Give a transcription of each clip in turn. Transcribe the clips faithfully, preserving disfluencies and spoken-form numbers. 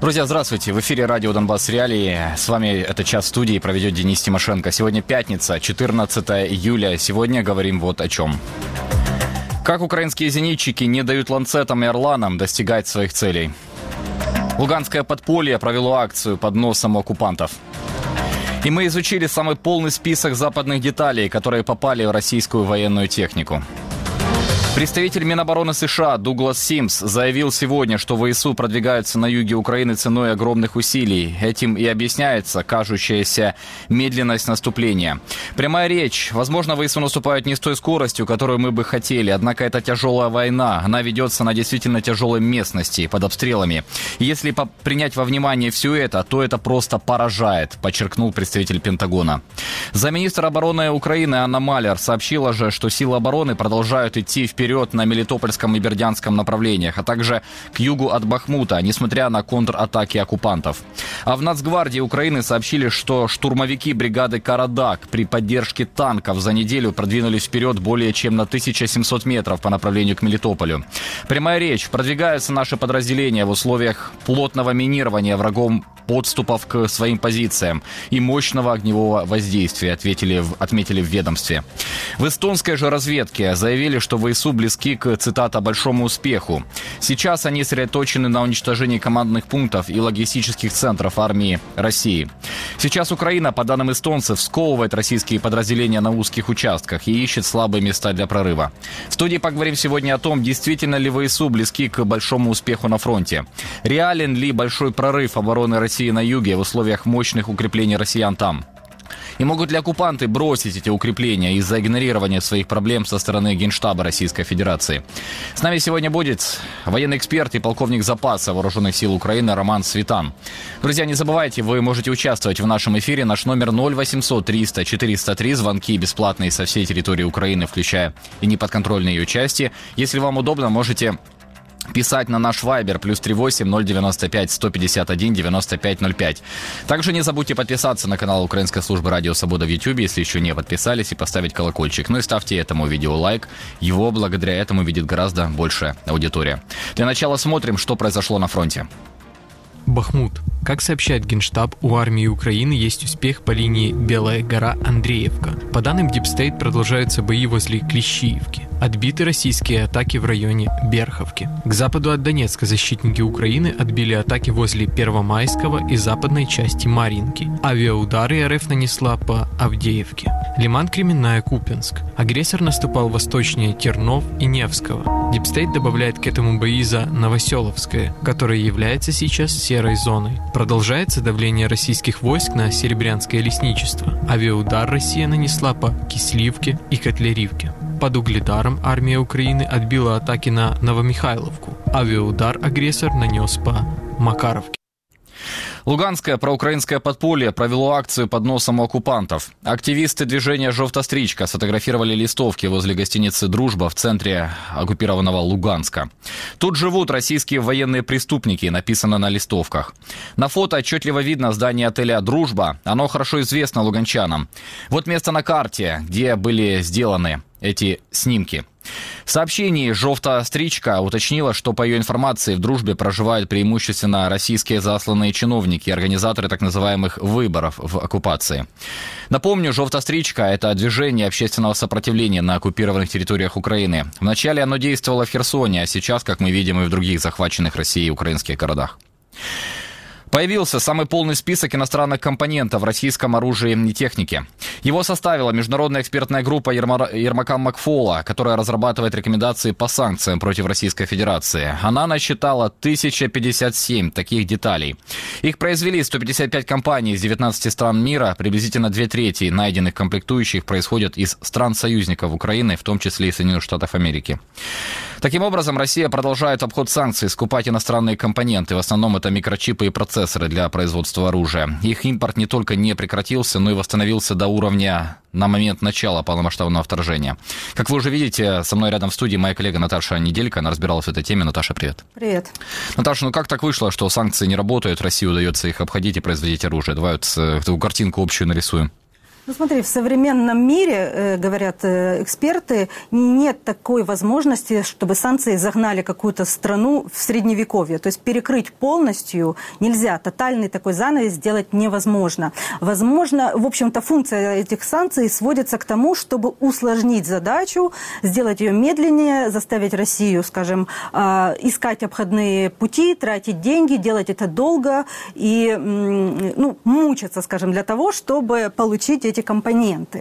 Друзья, здравствуйте. В эфире радио «Донбасс Реалии». С вами этот час в студии проведет Денис Тимошенко. Сегодня пятница, четырнадцатое июля. Сегодня говорим вот о чем. Как украинские зенитчики не дают ланцетам и орланам достигать своих целей. Луганское подполье провело акцию под носом у оккупантов. И мы изучили самый полный список западных деталей, которые попали в российскую военную технику. Представитель Минобороны США Дуглас Симс заявил сегодня, что ВСУ продвигаются на юге Украины ценой огромных усилий. Этим и объясняется кажущаяся медленность наступления. Прямая речь. Возможно, ВСУ наступают не с той скоростью, которую мы бы хотели. Однако это тяжелая война. Она ведется на действительно тяжелой местности, под обстрелами. И если принять во внимание все это, то это просто поражает, подчеркнул представитель Пентагона. Замминистра обороны Украины Анна Малер сообщила же, что силы обороны продолжают идти вперед на Мелитопольском и Бердянском направлениях, а также к югу от Бахмута, несмотря на контратаки оккупантов. А в Нацгвардии Украины сообщили, что штурмовики бригады «Карадак» при поддержке танков за неделю продвинулись вперед более чем на тысячу семьсот метров по направлению к Мелитополю. Прямая речь. Продвигаются наши подразделения в условиях плотного минирования врагом подступов к своим позициям и мощного огневого воздействия, ответили, отметили в ведомстве. В эстонской же разведке заявили, что ВСУ близки к, цитата, «большому успеху». Сейчас они сосредоточены на уничтожении командных пунктов и логистических центров армии России. Сейчас Украина, по данным эстонцев, сковывает российские подразделения на узких участках и ищет слабые места для прорыва. В студии поговорим сегодня о том, действительно ли ВСУ близки к большому успеху на фронте. Реален ли большой прорыв обороны России на юге в условиях мощных укреплений россиян там? И могут ли оккупанты бросить эти укрепления из-за игнорирования своих проблем со стороны Генштаба Российской Федерации? С нами сегодня будет военный эксперт и полковник запаса Вооруженных сил Украины Роман Светан. Друзья, не забывайте, вы можете участвовать в нашем эфире. Наш номер ноль восемьсот триста четыреста три. Звонки бесплатные со всей территории Украины, включая и неподконтрольные ее части. Если вам удобно, можете писать на наш Вайбер плюс три восемь ноль девяносто пять сто пятьдесят один девяносто пять ноль пять. Также не забудьте подписаться на канал Украинской службы Радио Свобода в Ютьюбе, если еще не подписались, и поставить колокольчик. Ну и ставьте этому видео лайк. Его благодаря этому видит гораздо большая аудитория. Для начала смотрим, что произошло на фронте. Бахмут. Как сообщает Генштаб, у армии Украины есть успех по линии Белая гора-Андреевка. По данным Deep State, продолжаются бои возле Клещиевки. Отбиты российские атаки в районе Берховки. К западу от Донецка защитники Украины отбили атаки возле Первомайского и западной части Марьинки. Авиаудары РФ нанесла по Авдеевке. Лиман-Кременная, Купянск. Агрессор наступал восточнее Тернов и Невского. Deep State добавляет к этому бои за Новоселовское, которое является сейчас серой зоной. Продолжается давление российских войск на Серебрянское лесничество. Авиаудар Россия нанесла по Кисливке и Котляревке. Под Угледаром армия Украины отбила атаки на Новомихайловку. Авиаудар агрессор нанес по Макаровке. Луганское проукраинское подполье провело акцию под носом у оккупантов. Активисты движения «Жовта стрічка» сфотографировали листовки возле гостиницы «Дружба» в центре оккупированного Луганска. Тут живут российские военные преступники, написано на листовках. На фото отчетливо видно здание отеля «Дружба». Оно хорошо известно луганчанам. Вот место на карте, где были сделаны эти снимки. В сообщении «Жовта стрічка» уточнила, что, по ее информации, в «Дружбе» проживают преимущественно российские засланные чиновники и организаторы так называемых выборов в оккупации. Напомню, «Жовта стрічка» — это движение общественного сопротивления на оккупированных территориях Украины. Вначале оно действовало в Херсоне, а сейчас, как мы видим, и в других захваченных Россией украинских городах. Появился самый полный список иностранных компонентов в российском оружии и технике. Его составила международная экспертная группа Ермака Макфола, которая разрабатывает рекомендации по санкциям против Российской Федерации. Она насчитала тысяча пятьдесят семь таких деталей. Их произвели сто пятьдесят пять компаний из девятнадцати стран мира. Приблизительно две трети найденных комплектующих происходят из стран-союзников Украины, в том числе и Соединенных Штатов Америки. Таким образом, Россия продолжает обход санкций, скупать иностранные компоненты. В основном это микрочипы и процессоры для производства оружия. Их импорт не только не прекратился, но и восстановился до уровня на момент начала полномасштабного вторжения. Как вы уже видите, со мной рядом в студии моя коллега Наташа Неделько. Она разбиралась в этой теме. Наташа, привет. Привет. Наташа, ну как так вышло, что санкции не работают, России удается их обходить и производить оружие? Давай вот эту картинку общую нарисуем. Ну смотри, в современном мире, говорят эксперты, нет такой возможности, чтобы санкции загнали какую-то страну в средневековье. То есть перекрыть полностью нельзя. Тотальный такой занавес сделать невозможно. Возможно, в общем-то, функция этих санкций сводится к тому, чтобы усложнить задачу, сделать ее медленнее, заставить Россию, скажем, искать обходные пути, тратить деньги, делать это долго и ну, мучиться, скажем, для того, чтобы получить эти компоненты.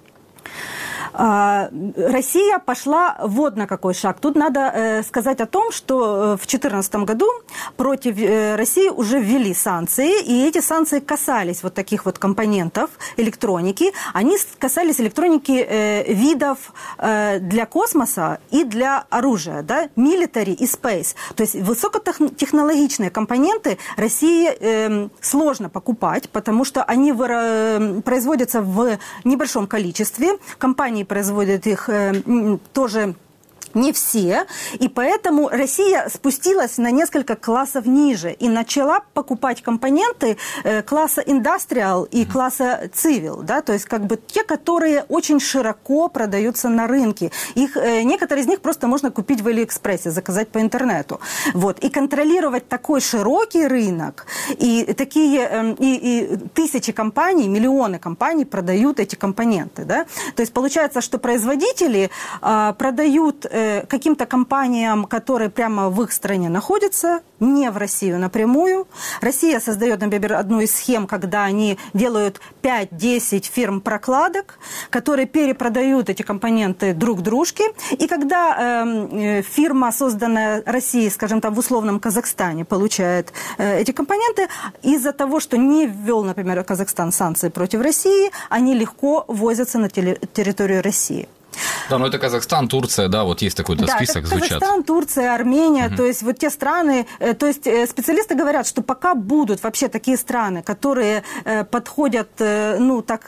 Россия пошла вот на какой шаг. Тут надо э, сказать о том, что в две тысячи четырнадцатом году против э, России уже ввели санкции, и эти санкции касались вот таких вот компонентов электроники. Они касались электроники э, видов э, для космоса и для оружия, да, military и space. То есть высокотехнологичные компоненты России э, сложно покупать, потому что они выра... производятся в небольшом количестве. Компании производят их э, тоже не все, и поэтому Россия спустилась на несколько классов ниже и начала покупать компоненты э, класса Industrial и класса Civil, да, то есть как бы те, которые очень широко продаются на рынке. Их, э, некоторые из них просто можно купить в Алиэкспрессе, заказать по интернету. Вот. И контролировать такой широкий рынок, и такие э, и, и тысячи компаний, миллионы компаний продают эти компоненты. Да? То есть получается, что производители э, продают каким-то компаниям, которые прямо в их стране находятся, не в Россию напрямую. Россия создает, например, одну из схем, когда они делают пять-десять фирм прокладок, которые перепродают эти компоненты друг дружке. И когда э, фирма, созданная Россией, скажем, там в условном Казахстане, получает э, эти компоненты, из-за того, что не ввел, например, Казахстан санкции против России, они легко возятся на территорию России. Да, но это Казахстан, Турция, да, вот есть такой-то да, список, это звучат. Казахстан, Турция, Армения, угу. то есть вот те страны, то есть специалисты говорят, что пока будут вообще такие страны, которые подходят, ну, так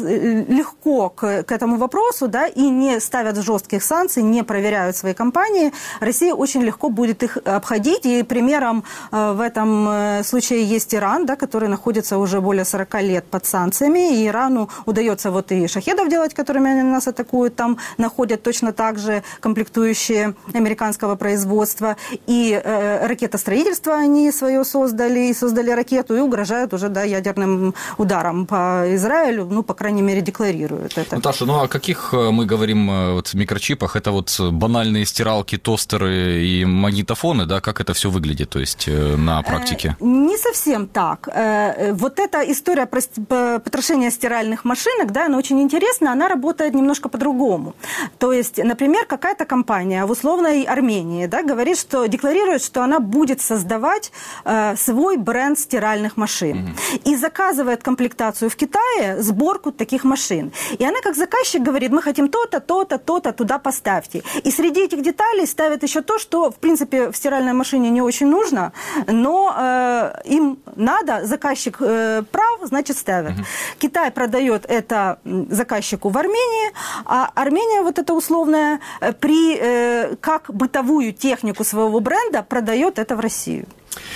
легко к, к этому вопросу, да, и не ставят жестких санкций, не проверяют свои компании, Россия очень легко будет их обходить, и примером в этом случае есть Иран, да, который находится уже более сорока лет под санкциями, и Ирану удается вот и шахедов делать, которыми они нас атакуют, там находят точно так же комплектующие американского производства. И э, ракетостроительство они свое создали, и создали ракету, и угрожают уже, да, ядерным ударом по Израилю, ну, по крайней мере, декларируют это. Наташа, ну, о каких мы говорим вот, микрочипах? Это вот банальные стиралки, тостеры и магнитофоны, да? Как это все выглядит, то есть, на практике? Э, не совсем так. Э, вот эта история про потрошение стиральных машинок, да, она очень интересна, она работает немножко по-другому. То есть, например, какая-то компания в условной Армении, да, говорит, что декларирует, что она будет создавать э, свой бренд стиральных машин. Mm-hmm. И заказывает комплектацию в Китае, сборку таких машин. И она как заказчик говорит, мы хотим то-то, то-то, то-то, туда поставьте. И среди этих деталей ставят еще то, что, в принципе, в стиральной машине не очень нужно, но э, им надо, заказчик э, прав, значит, ставят. Mm-hmm. Китай продает это заказчику в Армении, а Армения, вот эта условная, при, э, как бытовую технику своего бренда продает это в Россию.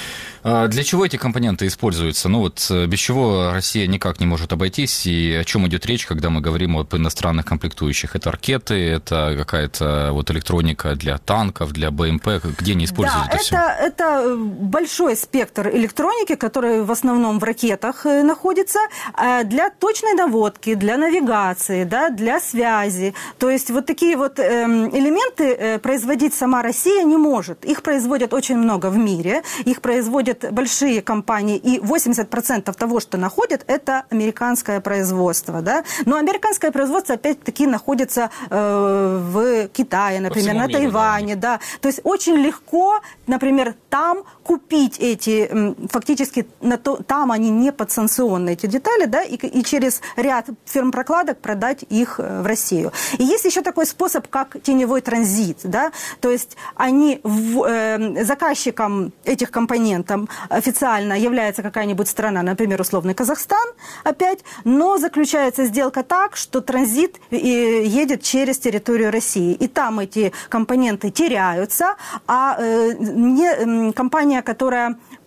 Для чего эти компоненты используются? Ну вот без чего Россия никак не может обойтись, и о чем идет речь, когда мы говорим об иностранных комплектующих? Это ракеты, это какая-то вот электроника для танков, для БМП, где они используют да, это, это все? Это большой спектр электроники, который в основном в ракетах находится, для точной наводки, для навигации, да, для связи. То есть вот такие вот элементы производить сама Россия не может. Их производят очень много в мире, их производят большие компании, и восемьдесят процентов того, что находят, это американское производство. Да? Но американское производство, опять-таки, находится э, в Китае, например, на миру, Тайване. Да. Да. То есть очень легко, например, там купить эти, фактически, на то, там они не подсанкционные, эти детали, да, и, и через ряд фирм-прокладок продать их в Россию. И есть еще такой способ, как теневой транзит. Да? То есть они в, э, заказчиком этих компонентов официально является какая-нибудь страна, например, условный Казахстан опять, но заключается сделка так, что транзит едет через территорию России. И там эти компоненты теряются, а не, компания, которая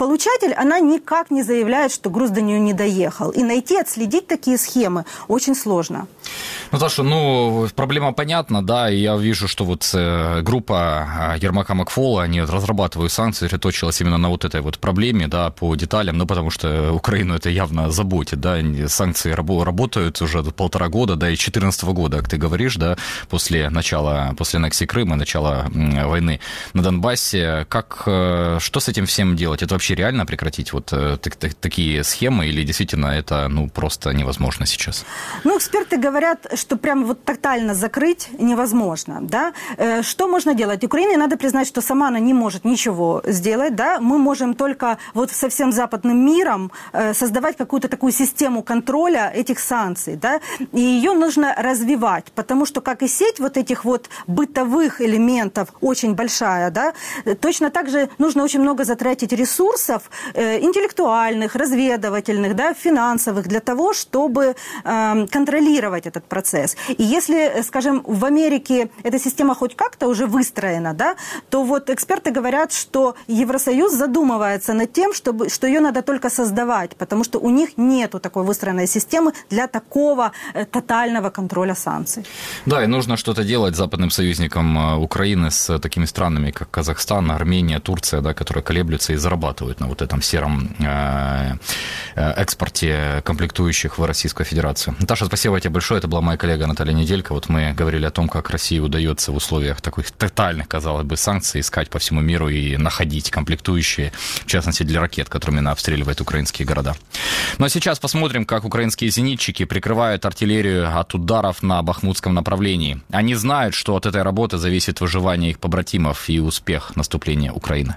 получатель, она никак не заявляет, что груз до нее не доехал. И найти, отследить такие схемы очень сложно. Наташа, ну, проблема понятна, да, и я вижу, что вот группа Ермака Макфола, они разрабатывают санкции, сосредоточилась именно на вот этой вот проблеме, да, по деталям, ну, потому что Украину это явно заботит, да, санкции работают уже полтора года, да, и с две тысячи четырнадцатого года, как ты говоришь, да, после начала, после аннексии Крыма, начала войны на Донбассе. Как, что с этим всем делать? Это вообще реально прекратить вот такие схемы или действительно это, ну, просто невозможно сейчас? Ну, эксперты говорят, что прям вот тотально закрыть невозможно, да. Что можно делать? Украине надо признать, что сама она не может ничего сделать, да. Мы можем только вот со всем западным миром создавать какую-то такую систему контроля этих санкций, да, и ее нужно развивать, потому что, как и сеть вот этих вот бытовых элементов очень большая, да, точно так же нужно очень много затратить ресурсов э, интеллектуальных, разведывательных, да, финансовых для того, чтобы э, контролировать этот процесс. И если, скажем, в Америке эта система хоть как-то уже выстроена, да, то вот эксперты говорят, что Евросоюз задумывается над тем, чтобы, что ее надо только создавать, потому что у них нету такой выстроенной системы для такого э, тотального контроля санкций. Да, и нужно что-то делать западным союзникам Украины с такими странами, как Казахстан, Армения, Турция, да, которые колеблются и зарабатывают на вот этом сером э, экспорте комплектующих в Российскую Федерацию. Наташа, спасибо тебе большое. Это была моя коллега Наталья Неделько. Вот мы говорили о том, как России удается в условиях таких тотальных, казалось бы, санкций искать по всему миру и находить комплектующие, в частности, для ракет, которыми она обстреливает украинские города. Ну а сейчас посмотрим, как украинские зенитчики прикрывают артиллерию от ударов на бахмутском направлении. Они знают, что от этой работы зависит выживание их побратимов и успех наступления Украины.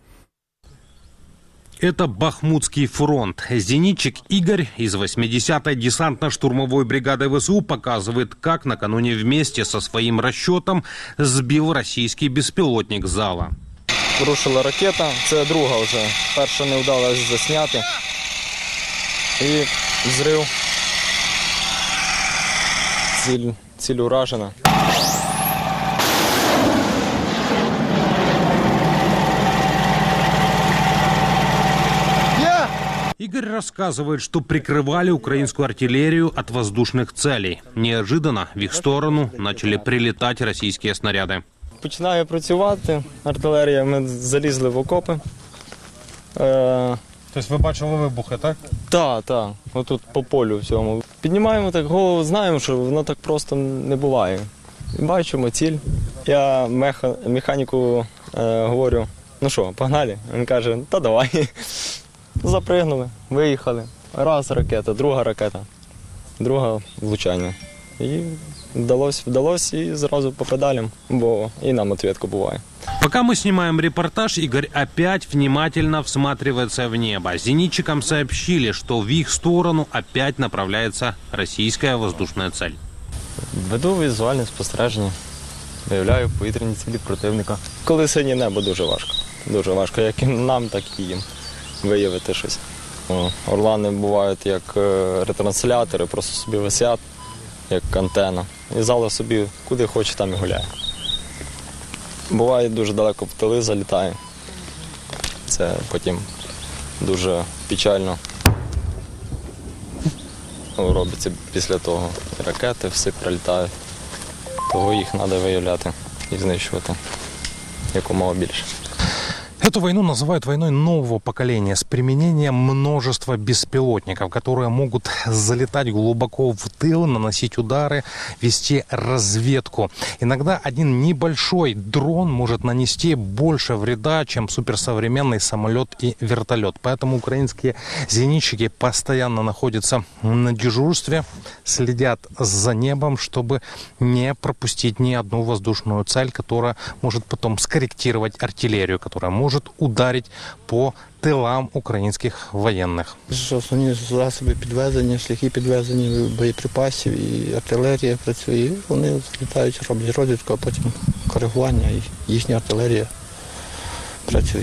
Это Бахмутский фронт. Зенитчик Игорь из восьмидесятой десантно-штурмовой бригады ВСУ показывает, как накануне вместе со своим расчетом сбил российский беспилотник «Зала». Рушила ракета, це друга вже. Перша не вдалося засняти. І зрив. Ціль, ціль уражена. Игорь рассказывает, что прикрывали украинскую артиллерию от воздушных целей. Неожиданно в их сторону начали прилетать российские снаряды. Починає працювати артилерія, ми залізли в окопи. Е... Тобто ви бачили вибухи, так? Так, так, отут по полю всьому. Піднімаємо так голову, знаємо, що воно так просто не буває. І бачимо ціль. Я меха... механіку е, говорю, ну що, погнали? Він каже, та давай. Запригнули, виїхали. Раз ракета, друга ракета, друга влучання. І вдалося, вдалося і зразу по педалям, бо і нам ответку буває. Пока мы снимаем репортаж, Игорь опять внимательно всматривается в небо. Зенитчикам сообщили, что в их сторону опять направляется российская воздушная цель. Веду візуальне спостереження, виявляю повітряні цілі противника. Коли синє небо, дуже важко. Дуже важко, як і нам, так і їм виявити щось. Орлани бувають як ретранслятори, просто собі висять, як антенна. І зала собі куди хоче, там і гуляє. Буває, дуже далеко в тили залітає. Це потім дуже печально робиться після того. Ракети всі прилітають. Того їх треба виявляти і знищувати якомога більше. Эту войну называют войной нового поколения с применением множества беспилотников, которые могут залетать глубоко в тыл, наносить удары, вести разведку. Иногда один небольшой дрон может нанести больше вреда, чем суперсовременный самолет и вертолет. Поэтому украинские зенитчики постоянно находятся на дежурстве, следят за небом, чтобы не пропустить ни одну воздушную цель, которая может потом скорректировать артиллерию, которая может может ударить по тилам українських воєнних. Основні засоби підвезення, шляхи підвезення боєприпасів і артилерія працює. Вони злітають, роблять розвідку, а потім коригування і їхня артилерія працює.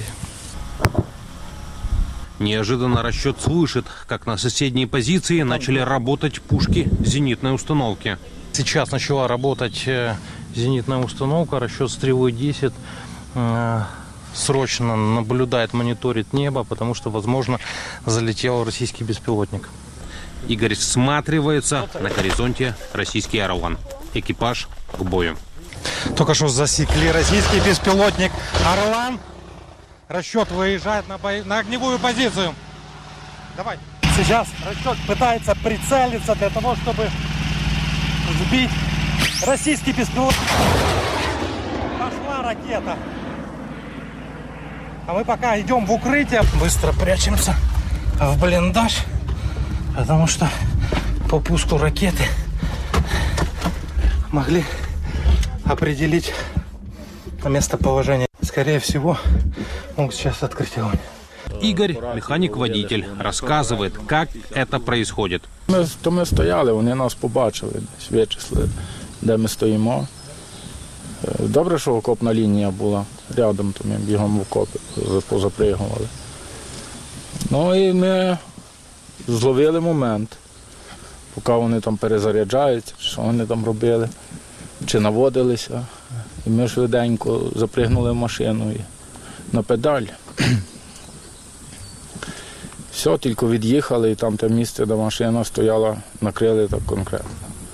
Неожиданно расчет слышит, как на соседней позиции начали работать пушки зенитной установки. Сейчас начала работать зенитная установка, расчет стрелы десять. срочно наблюдает, мониторит небо, потому что, возможно, залетел российский беспилотник. Игорь всматривается. На горизонте российский Орлан. Экипаж к бою. Только что засекли российский беспилотник Орлан. Расчет выезжает на, бо... на огневую позицию. Давай. Сейчас расчет пытается прицелиться для того, чтобы сбить российский беспилотник. Пошла ракета. А мы пока идем в укрытие. Быстро прячемся в блиндаж, потому что по пуску ракеты могли определить местоположение. Скорее всего, могут сейчас открыть огонь. Игорь, механик-водитель, рассказывает, как это происходит. Ми, то ми стояли, вони нас побачили, десь вичислили, де ми стоїмо. Добре, що окопна лінія була рядом, то ми бігом в окопи позапригували. Ну і ми зловили момент, поки вони там перезаряджаються, що вони там робили, чи наводилися. І ми швиденько запригнули в машину і на педаль. Все, тільки від'їхали, і там те місце, де машина стояла, накрили так конкретно.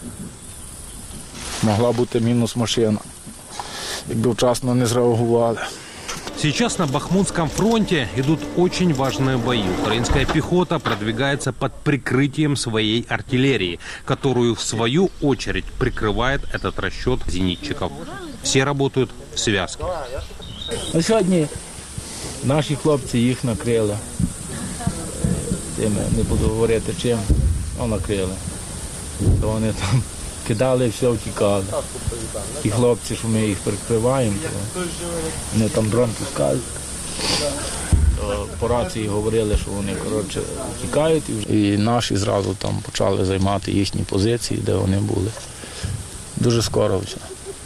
Могла бути мінус машина, якби вчасно не зреагували. Сейчас на Бахмутском фронте идут очень важные бои. Украинская пехота продвигается под прикрытием своей артиллерии, которую в свою очередь прикрывает этот расчет зенитчиков. Все работают в связке. А сьогодні наші хлопці їх накрили. Тим, не буду говорити чим, але накрили. То вони там кидали і все, втікали. Ті хлопці, що ми їх прикриваємо, то вони там дрон пускають. То по рації говорили, що вони, коротше, втікають. І наші зразу там почали займати їхні позиції, де вони були. Дуже скоро все.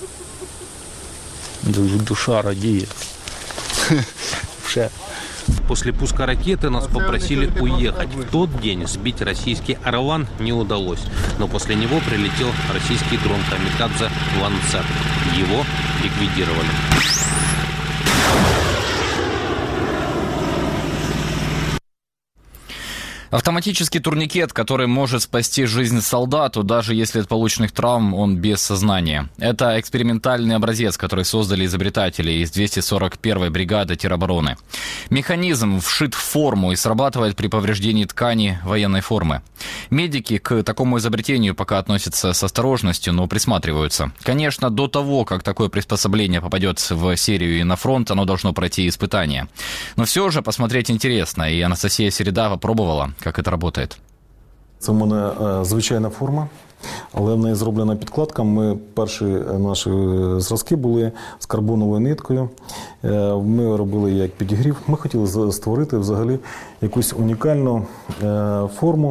Душа радіє. Все. После пуска ракеты нас попросили уехать. В тот день сбить российский Орлан не удалось. Но после него прилетел российский дрон камикадзе «Ланцет». Его ликвидировали. Автоматический турникет, который может спасти жизнь солдату, даже если от полученных травм он без сознания. Это экспериментальный образец, который создали изобретатели из двести сорок первой бригады теробороны. Механизм вшит в форму и срабатывает при повреждении ткани военной формы. Медики к такому изобретению пока относятся с осторожностью, но присматриваются. Конечно, до того, как такое приспособление попадет в серию и на фронт, оно должно пройти испытания. Но все же посмотреть интересно, и Анастасия Середа попробовала, як це працює. Це в мене е, звичайна форма, але в неї зроблена підкладка. Ми перші наші зразки були з карбоновою ниткою. Е, ми робили як підігрів. Ми хотіли створити взагалі якусь унікальну е, форму,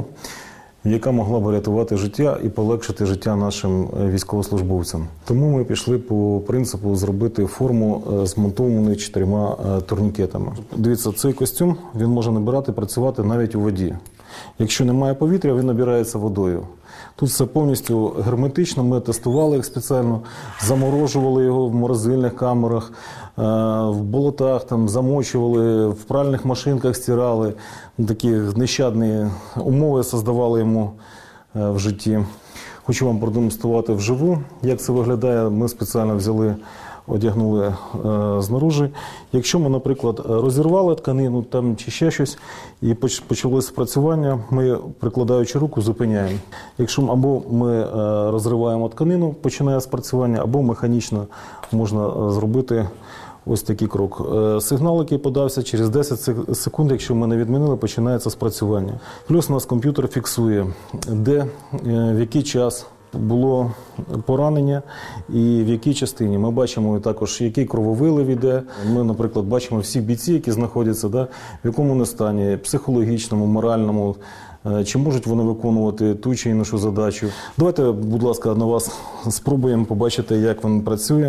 яка могла б врятувати життя і полегшити життя нашим військовослужбовцям. Тому ми пішли по принципу зробити форму змонтовану чотирма турнікетами. Дивіться, цей костюм, він може набирати, працювати навіть у воді. Якщо немає повітря, він набирається водою. Тут все повністю герметично, ми тестували їх спеціально, заморожували його в морозильних камерах, в болотах, там, замочували, в пральних машинках стирали. Такі нещадні умови создавали йому в житті. Хочу вам продемонструвати вживу, як це виглядає. Ми спеціально взяли, одягнули е, знаружи. Якщо ми, наприклад, розірвали тканину там, чи ще щось, і почалося спрацювання, ми, прикладаючи руку, зупиняємо. Якщо або ми е, розриваємо тканину, починає спрацювання, або механічно можна зробити ось такий крок. Сигнал, який подався, через десять секунд, якщо ми не відмінили, починається спрацювання. Плюс у нас комп'ютер фіксує, де, в який час було поранення і в якій частині. Ми бачимо також, який крововилив іде. Ми, наприклад, бачимо всі бійці, які знаходяться, да, в якому вони стані, психологічному, моральному, чи можуть вони виконувати ту чи іншу задачу. Давайте, будь ласка, на вас спробуємо побачити, як він працює.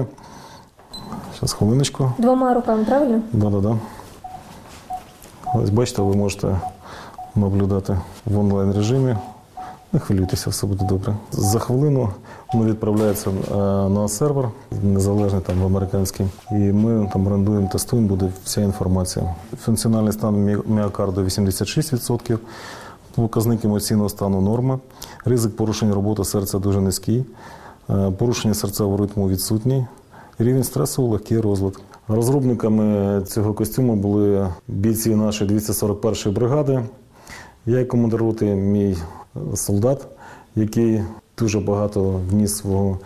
Зараз, хвилиночку. Двома руками, правильно? Так, так, так. Ось бачите, ви можете наблюдати в онлайн-режимі Не хвилюйтеся, все буде добре. За хвилину воно відправляється на сервер, незалежний там американський, і ми там орендуємо, тестуємо, буде вся інформація. Функціональний стан міокарду вісімдесят шість відсотків, показник емоційного стану норма, ризик порушення роботи серця дуже низький, порушення серцевого ритму відсутній, рівень стресу легкий розлад. Розробниками цього костюму були бійці нашої двісті сорок першої бригади. Я як командир роти, мій солдат, який дуже багато вніс свого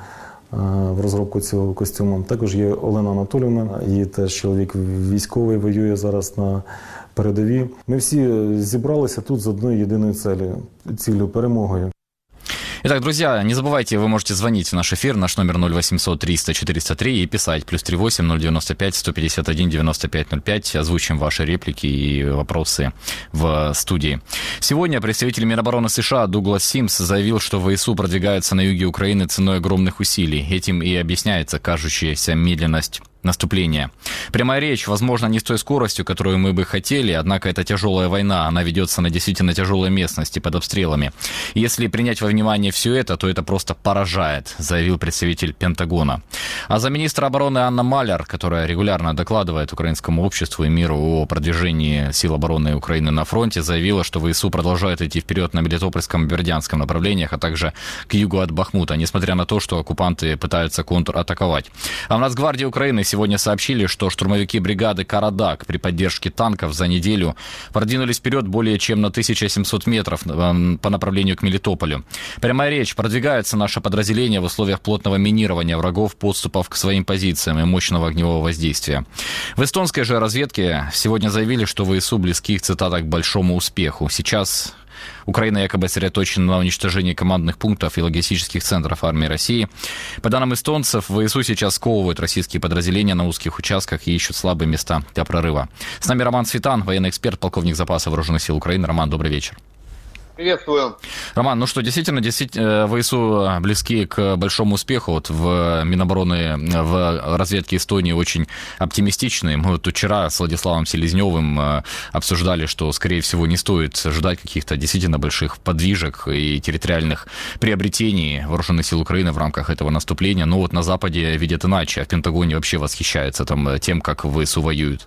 в розробку цього костюму. Також є Олена Анатоліївна, її теж чоловік військовий, воює зараз на передовій. Ми всі зібралися тут з одною єдиною цілею, цілею – перемогою. Итак, друзья, не забывайте, вы можете звонить в наш эфир, наш номер ноль восемьсот триста четыреста три и писать плюс три восемь ноль девяносто пять сто пятьдесят один девяносто пять ноль пять. Озвучим ваши реплики и вопросы в студии. Сегодня представитель Минобороны США Дуглас Симс заявил, что ВСУ продвигаются на юге Украины ценой огромных усилий. Этим и объясняется кажущаяся медленность наступления. Прямая речь, возможно, не с той скоростью, которую мы бы хотели, однако это тяжелая война, она ведется на действительно тяжелой местности под обстрелами. Если принять во внимание все это, то это просто поражает, заявил представитель Пентагона. А замминистра обороны Анна Маляр, которая регулярно докладывает украинскому обществу и миру о продвижении сил обороны Украины на фронте, заявила, что ВСУ продолжают идти вперед на Мелитопольском и Бердянском направлениях, а также к югу от Бахмута, несмотря на то, что оккупанты пытаются контратаковать. А в Нацгвардии Украины сегодня сообщили, что штурмовики бригады «Карадак» при поддержке танков за неделю продвинулись вперед более чем на тысячу семьсот метров по направлению к Мелитополю. Прямая речь, продвигаются наши подразделения в условиях плотного минирования врагов, подступов к своим позициям и мощного огневого воздействия. В эстонской же разведке сегодня заявили, что ВСУ близки, цитата, к большому успеху. Сейчас Украина якобы сосредоточена на уничтожении командных пунктов и логистических центров армии России. По данным эстонцев, ВСУ сейчас сковывают российские подразделения на узких участках и ищут слабые места для прорыва. С нами Роман Светан, военный эксперт, полковник запаса вооруженных сил Украины. Роман, добрый вечер. Приветствую. Роман, ну что, действительно, действительно, ВСУ близки к большому успеху. Вот в Минобороны, в разведке Эстонии очень оптимистичны. Мы вот вчера с Владиславом Селезневым обсуждали, что, скорее всего, не стоит ожидать каких-то действительно больших подвижек и территориальных приобретений вооруженных сил Украины в рамках этого наступления. Но вот на Западе видят иначе, а в Пентагоне вообще восхищаются там, тем, как ВСУ воюют.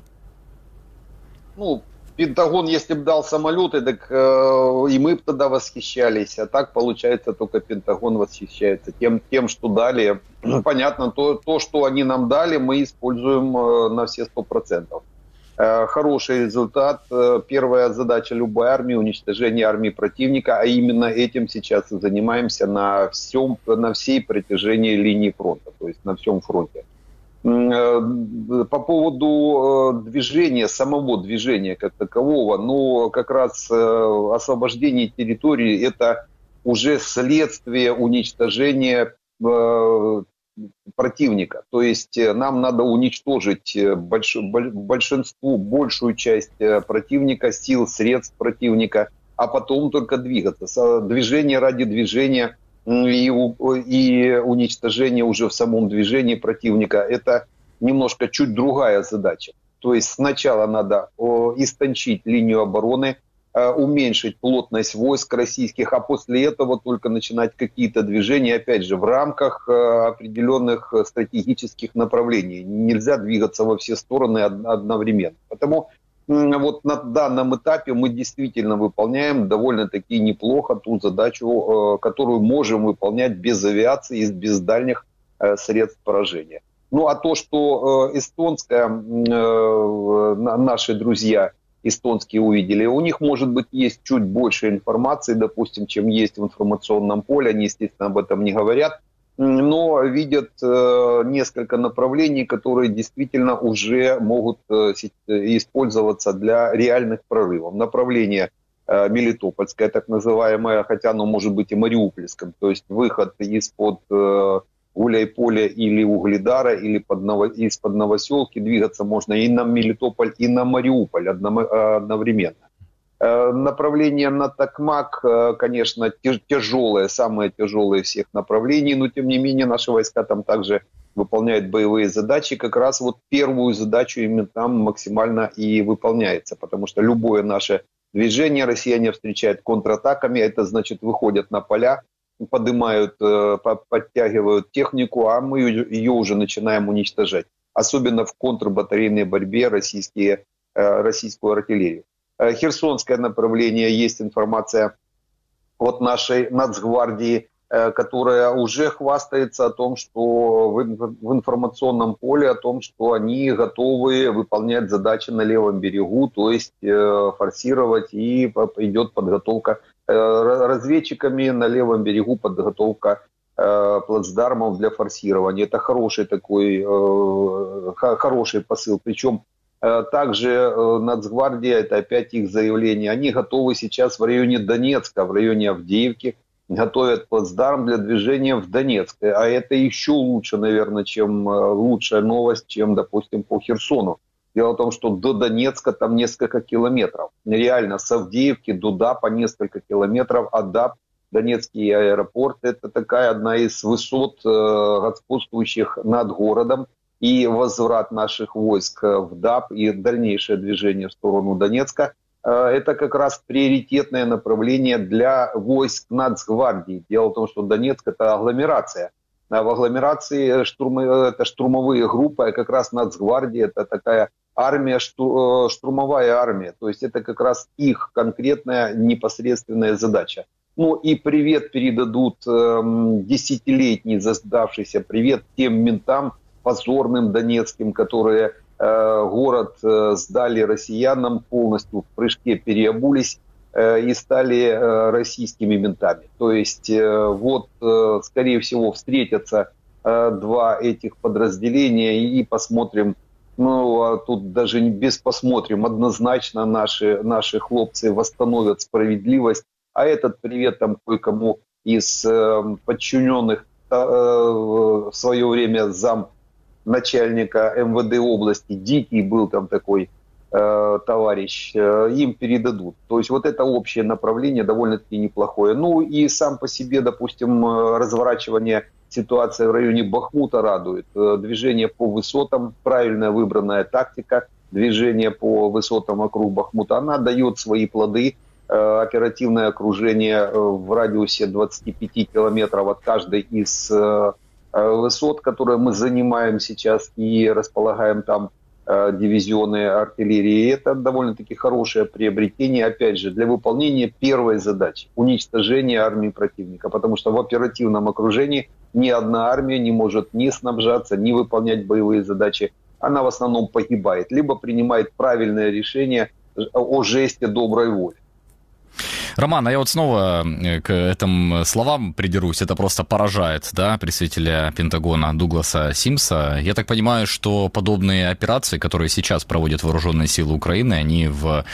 Ну, Пентагон, если бы дал самолеты, так э, и мы бы тогда восхищались. А так, получается, только Пентагон восхищается тем, тем что дали. Понятно, то, то, что они нам дали, мы используем э, на все сто процентов. Э, хороший результат. Э, первая задача любой армии – уничтожение армии противника. А именно этим сейчас и занимаемся на, всем, на всей протяжении линии фронта, то есть на всем фронте. По поводу движения, самого движения как такового, ну, как раз освобождение территории – это уже следствие уничтожения противника. То есть нам надо уничтожить больш, большинству, большую часть противника, сил, средств противника, а потом только двигаться. Движение ради движения – И, и уничтожение уже в самом движении противника – это немножко чуть другая задача. То есть сначала надо истончить линию обороны, уменьшить плотность войск российских, а после этого только начинать какие-то движения, опять же, в рамках определенных стратегических направлений. Нельзя двигаться во все стороны одновременно. Потому вот на данном этапе мы действительно выполняем довольно-таки неплохо ту задачу, которую можем выполнять без авиации и без дальних средств поражения. Ну а то, что эстонская, наши друзья эстонские увидели, у них, может быть, есть чуть больше информации, допустим, чем есть в информационном поле, они, естественно, об этом не говорят, но видят э, несколько направлений, которые действительно уже могут э, использоваться для реальных прорывов. Направление э, Мелитопольское, так называемое, хотя оно может быть и Мариупольском, то есть выход из-под э, Гуляйполя или Угледара, или под Ново... из-под Новоселки, двигаться можно и на Мелитополь, и на Мариуполь одновременно. Направление на Токмак, конечно, тяжелое, самое тяжелое из всех направлений, но тем не менее наши войска там также выполняют боевые задачи. Как раз вот первую задачу именно там максимально и выполняется, потому что любое наше движение россияне встречают контратаками, это значит выходят на поля, поднимают, подтягивают технику, а мы ее уже начинаем уничтожать. Особенно в контрбатарейной борьбе российские, российскую артиллерию. Херсонское направление, есть информация от нашей Нацгвардии, которая уже хвастается о том, что в информационном поле, о том, что они готовы выполнять задачи на левом берегу, то есть форсировать, и идет подготовка разведчиками на левом берегу, подготовка плацдармов для форсирования. Это хороший такой, хороший посыл. Причем также Нацгвардия, это опять их заявление, они готовы сейчас в районе Донецка, в районе Авдеевки, готовят плацдарм для движения в Донецк. А это еще лучше, наверное, чем лучшая новость, чем, допустим, по Херсону. Дело в том, что до Донецка там несколько километров. Реально, с Авдеевки до Дапа несколько километров, а Дап, Донецкий аэропорт, это такая одна из высот, господствующих над городом. И возврат наших войск в Дап и дальнейшее движение в сторону Донецка – это как раз приоритетное направление для войск Нацгвардии. Дело в том, что Донецк – это агломерация. А в агломерации штурмы, это штурмовые группы, а как раз Нацгвардия – это такая армия, штурмовая армия. То есть это как раз их конкретная непосредственная задача. Ну и привет передадут десятилетний задавшийся привет тем ментам, позорным донецким, которые э, город э, сдали россиянам, полностью в прыжке переобулись э, и стали э, российскими ментами. То есть э, вот, э, скорее всего, встретятся э, два этих подразделения и посмотрим, ну, а тут даже без посмотрим, однозначно наши, наши хлопцы восстановят справедливость, а этот привет там кое-кому из э, подчиненных э, в свое время зам начальника эм вэ дэ области, Дикий был там такой э, товарищ, э, им передадут. То есть вот это общее направление довольно-таки неплохое. Ну и сам по себе, допустим, разворачивание ситуации в районе Бахмута радует. Движение по высотам, правильно выбранная тактика, движение по высотам вокруг Бахмута, она дает свои плоды. Э, оперативное окружение в радиусе двадцати пяти километров от каждой из э, высот, которые мы занимаем сейчас и располагаем там э, дивизионы артиллерии. Это довольно-таки хорошее приобретение, опять же, для выполнения первой задачи – уничтожения армии противника. Потому что в оперативном окружении ни одна армия не может ни снабжаться, ни выполнять боевые задачи. Она в основном погибает, либо принимает правильное решение о жесте доброй воли. Роман, а я вот снова к этим словам придерусь. Это просто поражает, да, представителя Пентагона Дугласа Симса. Я так понимаю, что подобные операции, которые сейчас проводят вооруженные силы Украины, они в...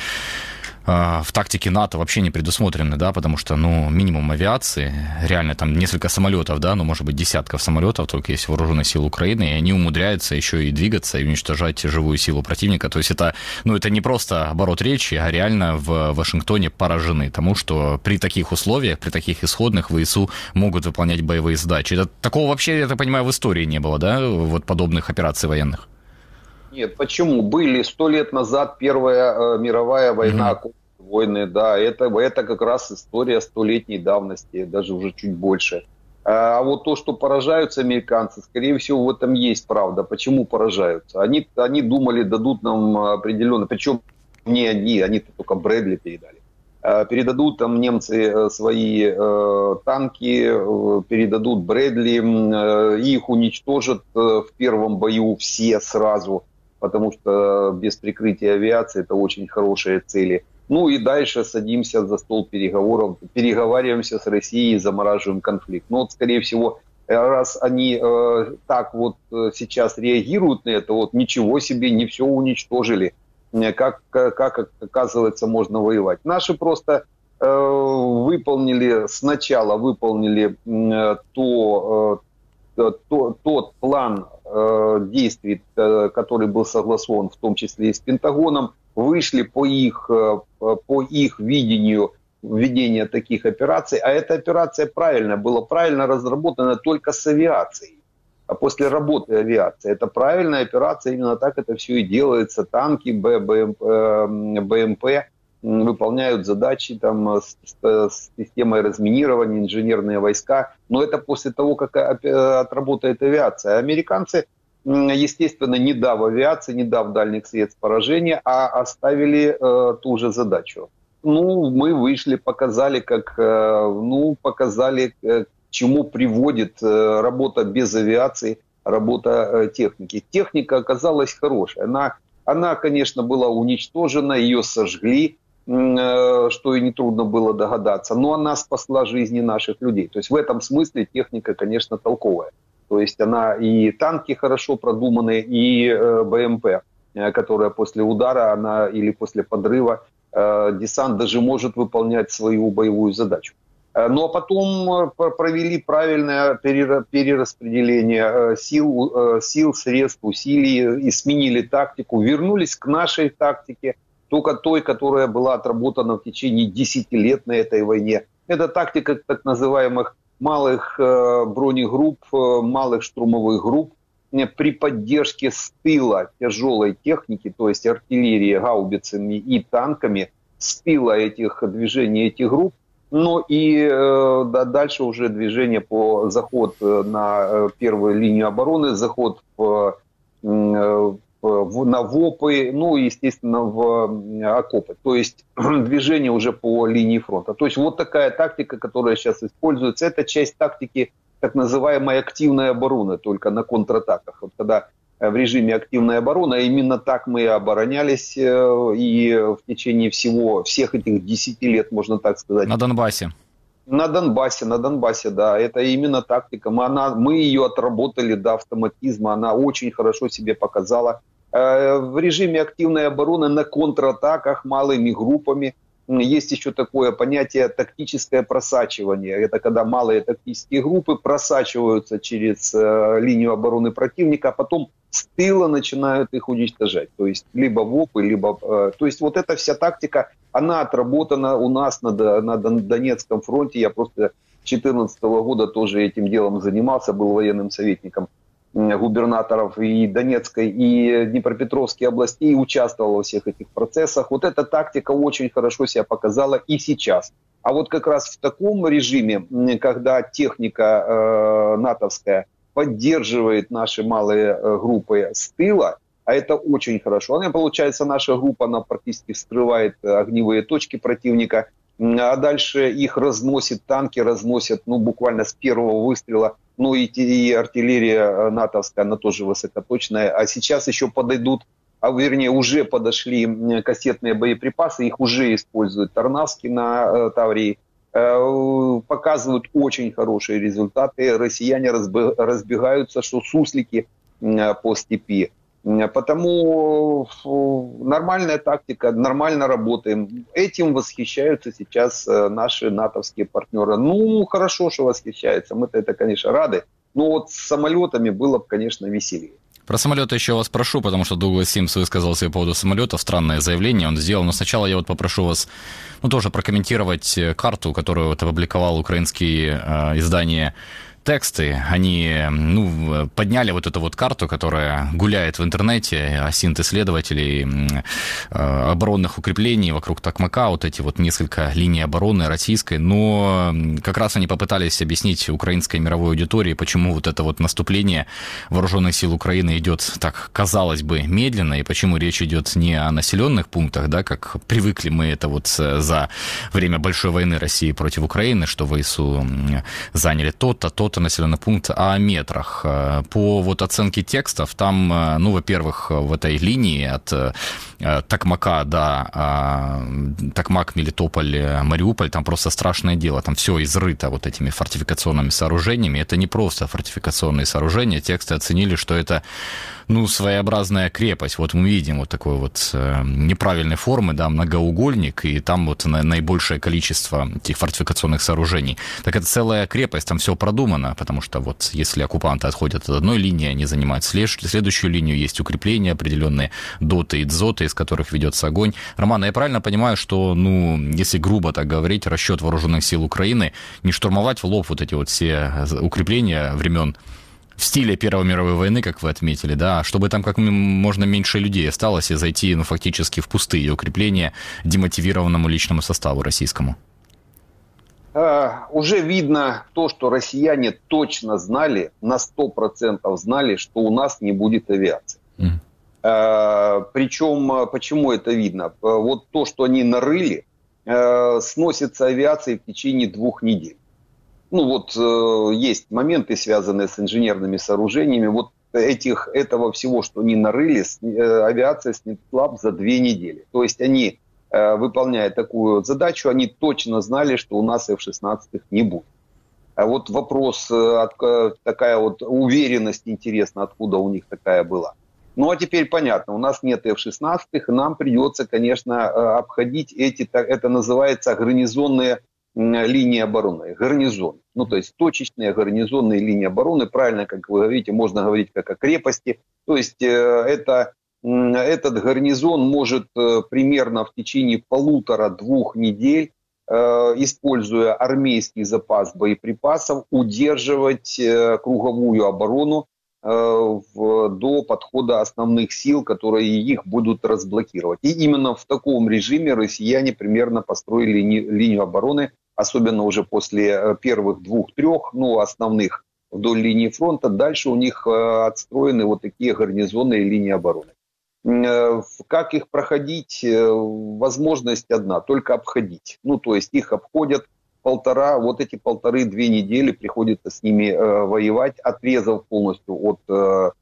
в тактике НАТО вообще не предусмотрены, да, потому что, ну, минимум авиации, реально там несколько самолетов, да, ну, может быть, десятков самолетов только есть вооруженные силы Украины, и они умудряются еще и двигаться, и уничтожать живую силу противника. То есть это, ну, это не просто оборот речи, а реально в Вашингтоне поражены тому, что при таких условиях, при таких исходных ВСУ могут выполнять боевые задачи. Это, такого вообще, я так понимаю, в истории не было, да, вот подобных операций военных? Нет, почему? Были сто лет назад Первая э, мировая война, mm-hmm. войны, да, это, это как раз история столетней давности, даже уже чуть больше. А вот то, что поражаются американцы, скорее всего, в этом есть правда. Почему поражаются? Они, они думали, дадут нам определенно, причем не они, они только Брэдли передали. Передадут там немцы свои э, танки, э, передадут Брэдли, э, их уничтожат э, в первом бою все сразу, потому что без прикрытия авиации это очень хорошие цели. Ну и дальше садимся за стол переговоров, переговариваемся с Россией, замораживаем конфликт. Но вот, скорее всего, раз они э, так вот сейчас реагируют на это, вот ничего себе, не все уничтожили. Как, как оказывается, можно воевать. Наши просто э, выполнили, сначала выполнили э, то, э, то, тот план э, действий, э, который был согласован в том числе и с Пентагоном, вышли по их, по их видению ведения таких операций. А эта операция правильная, была правильно разработана только с авиацией. А после работы авиации. Это правильная операция, именно так это все и делается. Танки, БМП, выполняют задачи там, с, с системой разминирования, инженерные войска. Но это после того, как отработает авиация. Американцы, естественно, не дав авиации, не дав дальних средств поражения, а оставили э, ту же задачу. Ну, мы вышли, показали, как, э, ну, показали, э, к чему приводит э, работа без авиации, работа э, техники. Техника оказалась хорошая. Она, она, конечно, была уничтожена, ее сожгли, э, что и нетрудно было догадаться, но она спасла жизни наших людей. То есть в этом смысле техника, конечно, толковая. То есть она и танки хорошо продуманы, и э, БМП, э, которая после удара она, или после подрыва, э, десант даже может выполнять свою боевую задачу. Э, ну а потом э, провели правильное перераспределение э, сил, э, сил, средств, усилий и сменили тактику, вернулись к нашей тактике, только той, которая была отработана в течение десяти лет на этой войне. Это тактика так называемых малых э, бронегрупп, э, малых штурмовых групп э, при поддержке с тыла тяжелой техники, то есть артиллерии, гаубицами и танками, с тыла этих движений этих групп, но и э, да, дальше уже движение по заход на э, первую линию обороны, заход в, э, в, на ВОПы, ну и, естественно, в окопы. То есть движение уже по линии фронта. То есть вот такая тактика, которая сейчас используется, это часть тактики так называемой активной обороны, только на контратаках. Вот когда в режиме активной обороны, именно так мы и оборонялись и в течение всего, всех этих десяти лет, можно так сказать. На Донбассе. На Донбассе, на Донбассе, да, это именно тактика. Мы, она, мы ее отработали до автоматизма, она очень хорошо себе показала. Э, в режиме активной обороны на контратаках малыми группами есть еще такое понятие тактическое просачивание. Это когда малые тактические группы просачиваются через э, линию обороны противника, а потом с тыла начинают их уничтожать. То есть либо ВОПы, либо... Э, то есть вот эта вся тактика, она отработана у нас на, на Донецком фронте. Я просто с две тысячи четырнадцатого года тоже этим делом занимался, был военным советником губернаторов и Донецкой, и Днепропетровской областей, и участвовал во всех этих процессах. Вот эта тактика очень хорошо себя показала и сейчас. А вот как раз в таком режиме, когда техника э, натовская поддерживает наши малые э, группы с тыла, а это очень хорошо. Она, получается, наша группа, она практически вскрывает огневые точки противника, а дальше их разносит танки, разносят, ну, буквально с первого выстрела. Ну и, и артиллерия натовская, она тоже высокоточная. А сейчас еще подойдут, а вернее уже подошли кассетные боеприпасы, их уже используют Тарнавский на э, Таврии. Э, показывают очень хорошие результаты. Россияне разбег, разбегаются, что суслики э, по степи. Потому нормальная тактика, нормально работаем. Этим восхищаются сейчас наши натовские партнеры. Ну, хорошо, что восхищаются. Мы-то это, конечно, рады. Но вот с самолетами было бы, конечно, веселее. Про самолеты еще вас прошу, потому что Дуглас Симс высказался по поводу самолетов. Странное заявление он сделал. Но сначала я вот попрошу вас, ну, тоже прокомментировать карту, которую вот опубликовал украинские э, издания тексты, они, ну, подняли вот эту вот карту, которая гуляет в интернете, осинт исследователей э, оборонных укреплений вокруг Токмака, вот эти вот несколько линий обороны российской, но как раз они попытались объяснить украинской мировой аудитории, почему вот это вот наступление вооруженных сил Украины идет так, казалось бы, медленно, и почему речь идет не о населенных пунктах, да, как привыкли мы это вот за время большой войны России против Украины, что ВСУ заняли то-то, то-то населенный пункт, а о метрах. По вот оценке текстов, там, ну, во-первых, в этой линии от Токмака до Токмак, Мелитополь, Мариуполь, там просто страшное дело, там все изрыто вот этими фортификационными сооружениями. Это не просто фортификационные сооружения, тексты оценили, что это, ну, своеобразная крепость. Вот мы видим вот такой вот неправильной формы, да, многоугольник, и там вот наибольшее количество этих фортификационных сооружений. Так это целая крепость, там все продумано, потому что вот если оккупанты отходят от одной линии, они занимают следующую линию, есть укрепления определенные, доты и дзоты, из которых ведется огонь. Роман, я правильно понимаю, что, ну, если грубо так говорить, расчет вооруженных сил Украины не штурмовать в лоб вот эти вот все укрепления времен в стиле Первой мировой войны, как вы отметили, да, чтобы там как можно меньше людей осталось и зайти, ну, фактически в пустые укрепления демотивированному личному составу российскому? Uh, уже видно то, что россияне точно знали, на сто процентов знали, что у нас не будет авиации. Mm. Uh, причем, почему это видно? Uh, вот то, что они нарыли, uh, сносится авиацией в течение двух недель. Ну вот uh, есть моменты, связанные с инженерными сооружениями. Вот этих, этого всего, что они нарыли, uh, авиация снесла за две недели. То есть они... выполняя такую задачу, они точно знали, что у нас эф шестнадцать не будет. А вот вопрос, такая вот уверенность, интересно, откуда у них такая была. Ну а теперь понятно, у нас нет эф шестнадцать, и нам придется, конечно, обходить эти, это называется гарнизонные линии обороны. Гарнизон. Ну то есть точечные гарнизонные линии обороны, правильно, как вы говорите, можно говорить как о крепости. То есть это... Этот гарнизон может примерно в течение полутора-двух недель, используя армейский запас боеприпасов, удерживать круговую оборону до подхода основных сил, которые их будут разблокировать. И именно в таком режиме россияне примерно построили линию обороны, особенно уже после первых двух-трех, ну, основных вдоль линии фронта. Дальше у них отстроены вот такие гарнизонные линии обороны. Как их проходить? Возможность одна, только обходить. Ну, то есть их обходят полтора, вот эти полторы-две недели приходится с ними э, воевать, отрезав полностью от э,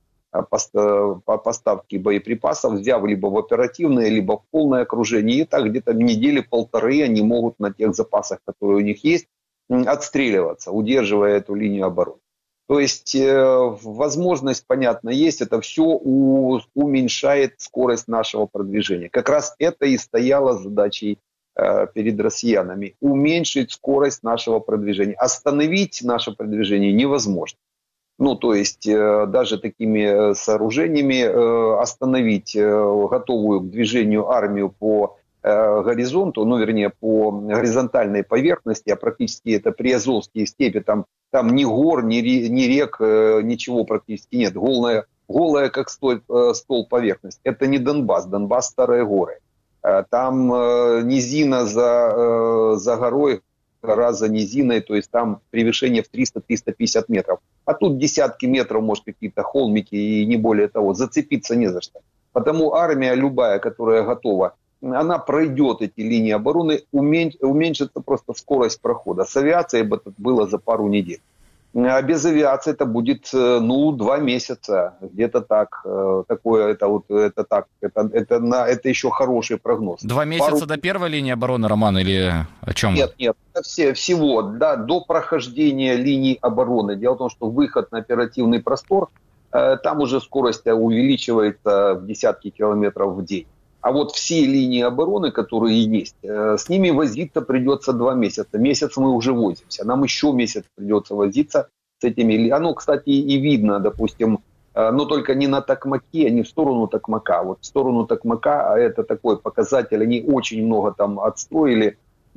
поставки боеприпасов, взяв либо в оперативное, либо в полное окружение. И так где-то недели полторы они могут на тех запасах, которые у них есть, отстреливаться, удерживая эту линию обороны. То есть э, возможность, понятно, есть, это все у, уменьшает скорость нашего продвижения. Как раз это и стояло задачей э, перед россиянами. Уменьшить скорость нашего продвижения. Остановить наше продвижение невозможно. Ну, то есть э, даже такими сооружениями э, остановить э, готовую к движению армию по э, горизонту, ну, вернее, по горизонтальной поверхности, а практически это приазовские степи, там Там ни гор, ни, ни рек, ничего практически нет. Голая, голая как стол, стол поверхность. Это не Донбасс. Донбасс – старые горы. Там низина за, за горой, гора за низиной. То есть там превышение в триста-триста пятьдесят метров. А тут десятки метров, может, какие-то холмики и не более того. Зацепиться не за что. Потому армия любая, которая готова, она пройдет эти линии обороны, уменьшится просто скорость прохода. С авиацией бы это было за пару недель. А без авиации это будет, ну, два месяца, где-то так. Такое, это вот, это так, это, это, на, это еще хороший прогноз. Два месяца пару... до первой линии обороны, Роман, или о чем? Нет, нет, все, всего, да, до прохождения линии обороны. Дело в том, что выход на оперативный простор, там уже скорость увеличивается в десятки километров в день. А вот все линии обороны, которые есть, с ними возиться придется два месяца. Месяц мы уже возимся. Нам еще месяц придется возиться с этими. Оно, кстати, и видно, допустим, но только не на Токмаке, а не в сторону Токмака. Вот в сторону Токмака, а это такой показатель, они очень много там отстроили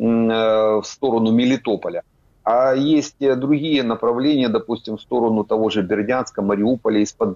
в сторону Мелитополя. А есть другие направления, допустим, в сторону того же Бердянска, Мариуполя, из-под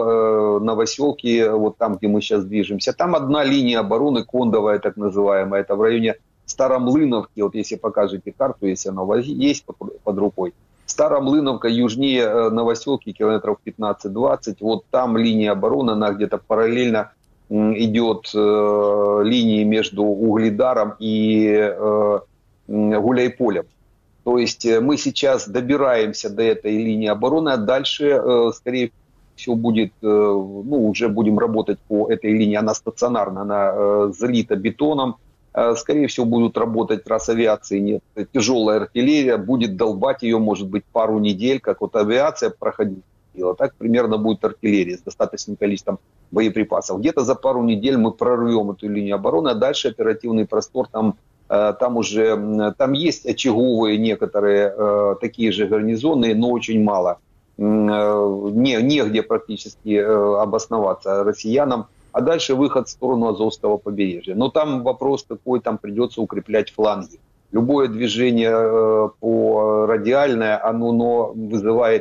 Новоселки, вот там, где мы сейчас движемся. Там одна линия обороны, кондовая так называемая, это в районе Старомлыновки. Вот если покажете карту, если она есть под рукой. Старомлыновка, южнее Новоселки, километров пятнадцать-двадцать. Вот там линия обороны, она где-то параллельно идет э, линии между Угледаром и э, Гуляйполем. То есть мы сейчас добираемся до этой линии обороны, а дальше, скорее всего, будет, ну, уже будем работать по этой линии. Она стационарна, она залита бетоном. Скорее всего, будут работать, раз авиации нет, тяжелая артиллерия, будет долбать ее, может быть, пару недель, как вот авиация проходила. Так примерно будет артиллерия с достаточным количеством боеприпасов. Где-то за пару недель мы прорвем эту линию обороны, а дальше оперативный простор там... Там уже, там есть очаговые некоторые э, такие же гарнизоны, но очень мало. Э, не, негде практически э, обосноваться россиянам. А дальше выход в сторону Азовского побережья. Но там вопрос такой, там придется укреплять фланги. Любое движение э, по радиальное, оно но вызывает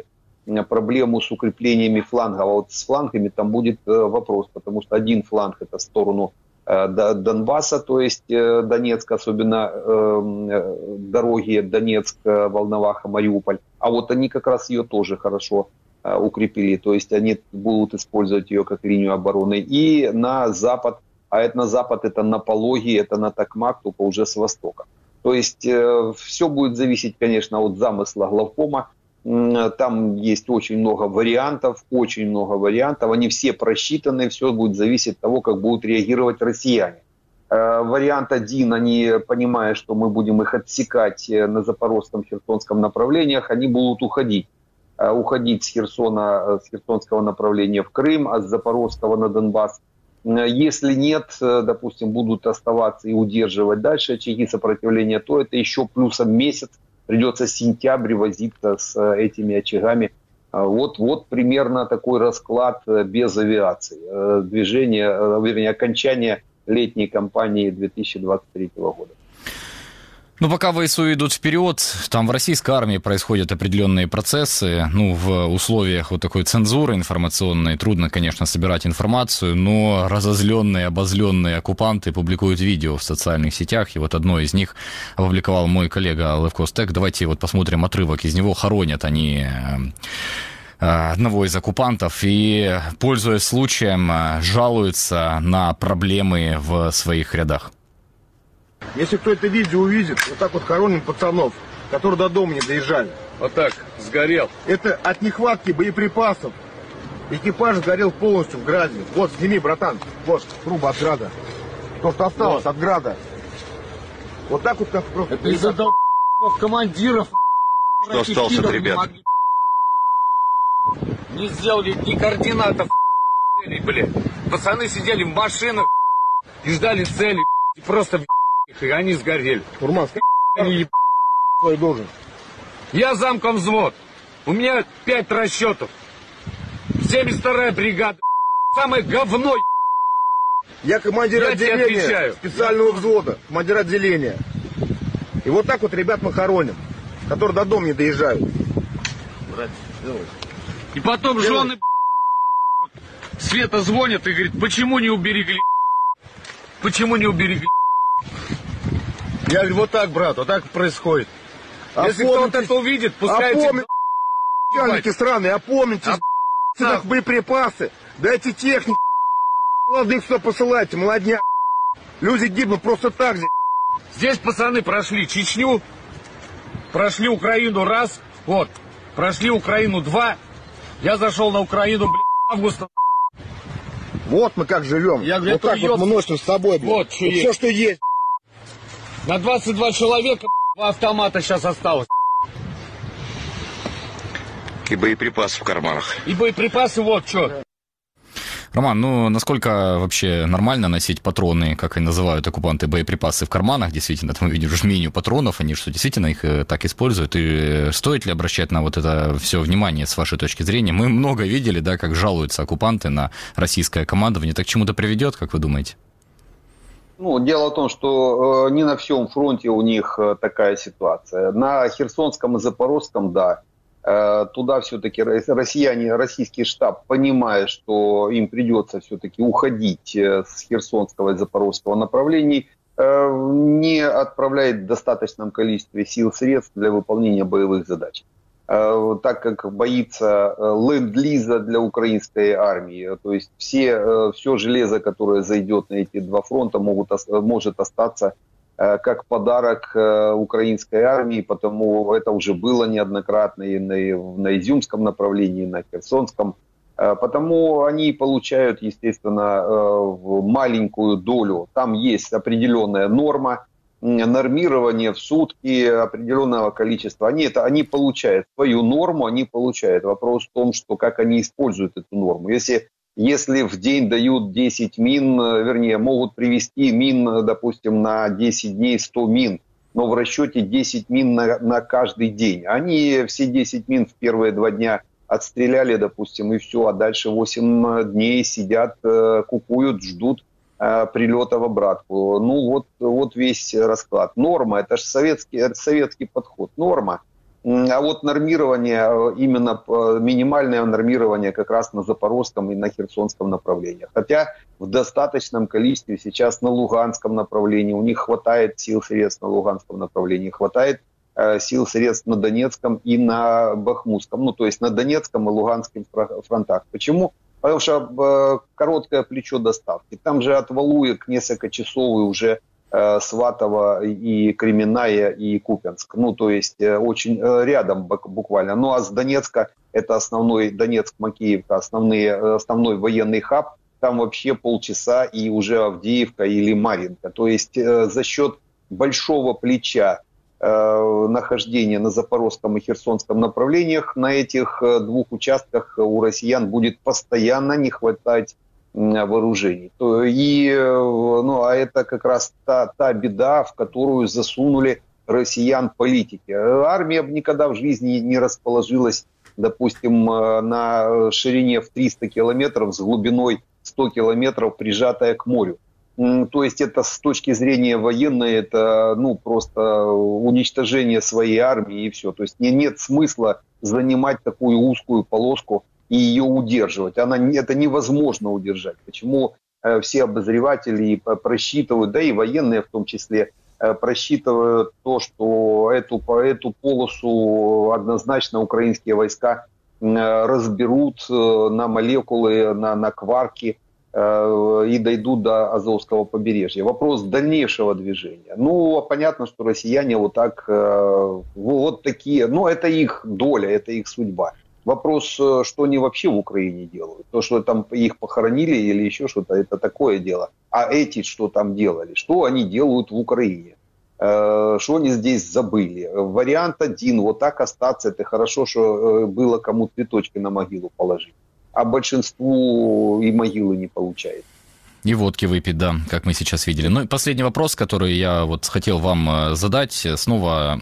проблему с укреплениями флангов. А вот с флангами там будет вопрос, потому что один фланг это в сторону Донбасса, то есть Донецк, особенно дороги Донецк, Волноваха, Мариуполь. А вот они как раз ее тоже хорошо укрепили, то есть они будут использовать ее как линию обороны. И на запад, а это на запад, это на Пологи, это на Токмак, только уже с востока. То есть э, все будет зависеть, конечно, от замысла главкома. Там есть очень много вариантов, очень много вариантов. Они все просчитаны, все будет зависеть от того, как будут реагировать россияне. Э, вариант один, они, понимая, что мы будем их отсекать на Запорожском, Херсонском направлениях, они будут уходить. Э, уходить с Херсона, с Херсонского направления в Крым, а с Запорожского на Донбасс. Если нет, допустим, будут оставаться и удерживать дальше очаги сопротивления, то это еще плюсом месяц. Придется сентябрь возиться с этими очагами. Вот, вот примерно такой расклад без авиации. Движение, вернее, окончание летней кампании две тысячи двадцать третьего года. Ну, пока ВСУ идут вперед, там в российской армии происходят определенные процессы. Ну, в условиях вот такой цензуры информационной трудно, конечно, собирать информацию, но разозленные, обозленные оккупанты публикуют видео в социальных сетях, и вот одно из них опубликовал мой коллега Левкостек. Давайте вот посмотрим отрывок из него. Хоронят они одного из оккупантов и, пользуясь случаем, жалуются на проблемы в своих рядах. Если кто это видео увидит, вот так вот хороним пацанов, которые до дома не доезжали. Вот так, сгорел. Это от нехватки боеприпасов. Экипаж сгорел полностью в граде. Вот, сними, братан. Вот, труба от града. То, что осталось вот от града. Вот так вот как просто... Это из-за долб... командиров. Что осталось от ребят? Не сделали ни координатов, блин. Пацаны сидели в машинах и ждали цели. И просто и они сгорели. Урман, они свой должен. Я замком взвод. У меня пять расчетов. семьдесят вторая бригада. Самое говно. Я командир Я отделения специального взвода. Командир отделения. И вот так вот ребят мы хороним, которые до дома не доезжают. И потом Делай. жены Света звонят и говорит, почему не уберегли? Почему не уберегли? Я говорю, вот так, брат, вот так происходит. Если кто-то это увидит, пускай... Опомнитесь, сраные, опомнитесь, а... боеприпасы, дайте технику, молодых сюда посылайте, молодня. Люди гибнут просто так же. Здесь пацаны прошли Чечню, прошли Украину раз, вот, прошли Украину два, я зашел на Украину, блин, августа. Вот мы как живем. Я говорю, вот так вот мы носим с собой, блин. Вот, что вот все, что есть. На двадцать два человека два автомата сейчас осталось. И боеприпасы в карманах. И боеприпасы вот что. Роман, ну насколько вообще нормально носить патроны, как и называют оккупанты, боеприпасы в карманах? Действительно, там видишь жменю патронов, они что, действительно их так используют? И стоит ли обращать на вот это все внимание с вашей точки зрения? Мы много видели, да, как жалуются оккупанты на российское командование. Так к чему-то приведет, как вы думаете? Ну, дело в том, что не на всем фронте у них такая ситуация. На Херсонском и Запорожском, да, туда все-таки россияне, российский штаб, понимая, что им придется все-таки уходить с Херсонского и Запорожского направлений, не отправляет в достаточном количестве сил и средств для выполнения боевых задач. Так как боится ленд-лиза для украинской армии. То есть все, все железо, которое зайдет на эти два фронта, могут, может остаться как подарок украинской армии, потому это уже было неоднократно и на, на Изюмском направлении, и на Херсонском. Потому они получают, естественно, маленькую долю. Там есть определенная норма, нормирование в сутки определенного количества. Они, это, они получают свою норму, они получают. Вопрос в том, что как они используют эту норму. Если, если в день дают десять мин, вернее, могут привезти мин, допустим, на десять дней сто мин, но в расчете десять мин на, на каждый день. Они все десять мин в первые два дня отстреляли, допустим, и все, а дальше восемь дней сидят, кукуют, ждут прилета в обратку. Ну вот, вот весь расклад. Норма, это же советский, советский подход. Норма. А вот нормирование, именно минимальное нормирование как раз на Запорожском и на Херсонском направлениях. Хотя в достаточном количестве сейчас на Луганском направлении, у них хватает сил, средств на Луганском направлении, хватает э, сил, средств на Донецком и на Бахмутском, ну то есть на Донецком и Луганском фронтах. Почему? Потому что э, короткое плечо доставки. Там же от Валуек несколько часов и уже Сватово и Кременная и Купянск. Ну, то есть очень рядом буквально. Ну, а с Донецка, это основной Донецк, Макеевка, основные, основной военный хаб, там вообще полчаса и уже Авдеевка или Марьинка. То есть за счет большого плеча нахождения на Запорожском и Херсонском направлениях на этих двух участках у россиян будет постоянно не хватать вооружений. И, ну, а это как раз та, та беда, в которую засунули россиян политики. Армия никогда в жизни не расположилась, допустим, на ширине в триста километров с глубиной сто километров, прижатая к морю. То есть это с точки зрения военной, это ну, просто уничтожение своей армии и все. То есть нет смысла занимать такую узкую полоску и ее удерживать. Она, это невозможно удержать. Почему э, все обозреватели просчитывают, да и военные в том числе, э, просчитывают то, что эту, по эту полосу однозначно украинские войска э, разберут э, на молекулы, на, на кварки э, и дойдут до Азовского побережья. Вопрос дальнейшего движения. Ну, понятно, что россияне вот так, э, вот такие, ну, это их доля, это их судьба. Вопрос, что они вообще в Украине делают. То, что там их похоронили или еще что-то, это такое дело. А эти что там делали? Что они делают в Украине? Что они здесь забыли? Вариант один, вот так остаться, это хорошо, что было кому цветочки на могилу положить. А большинству и могилы не получается. И водки выпить, да, как мы сейчас видели. Ну и последний вопрос, который я вот хотел вам задать, снова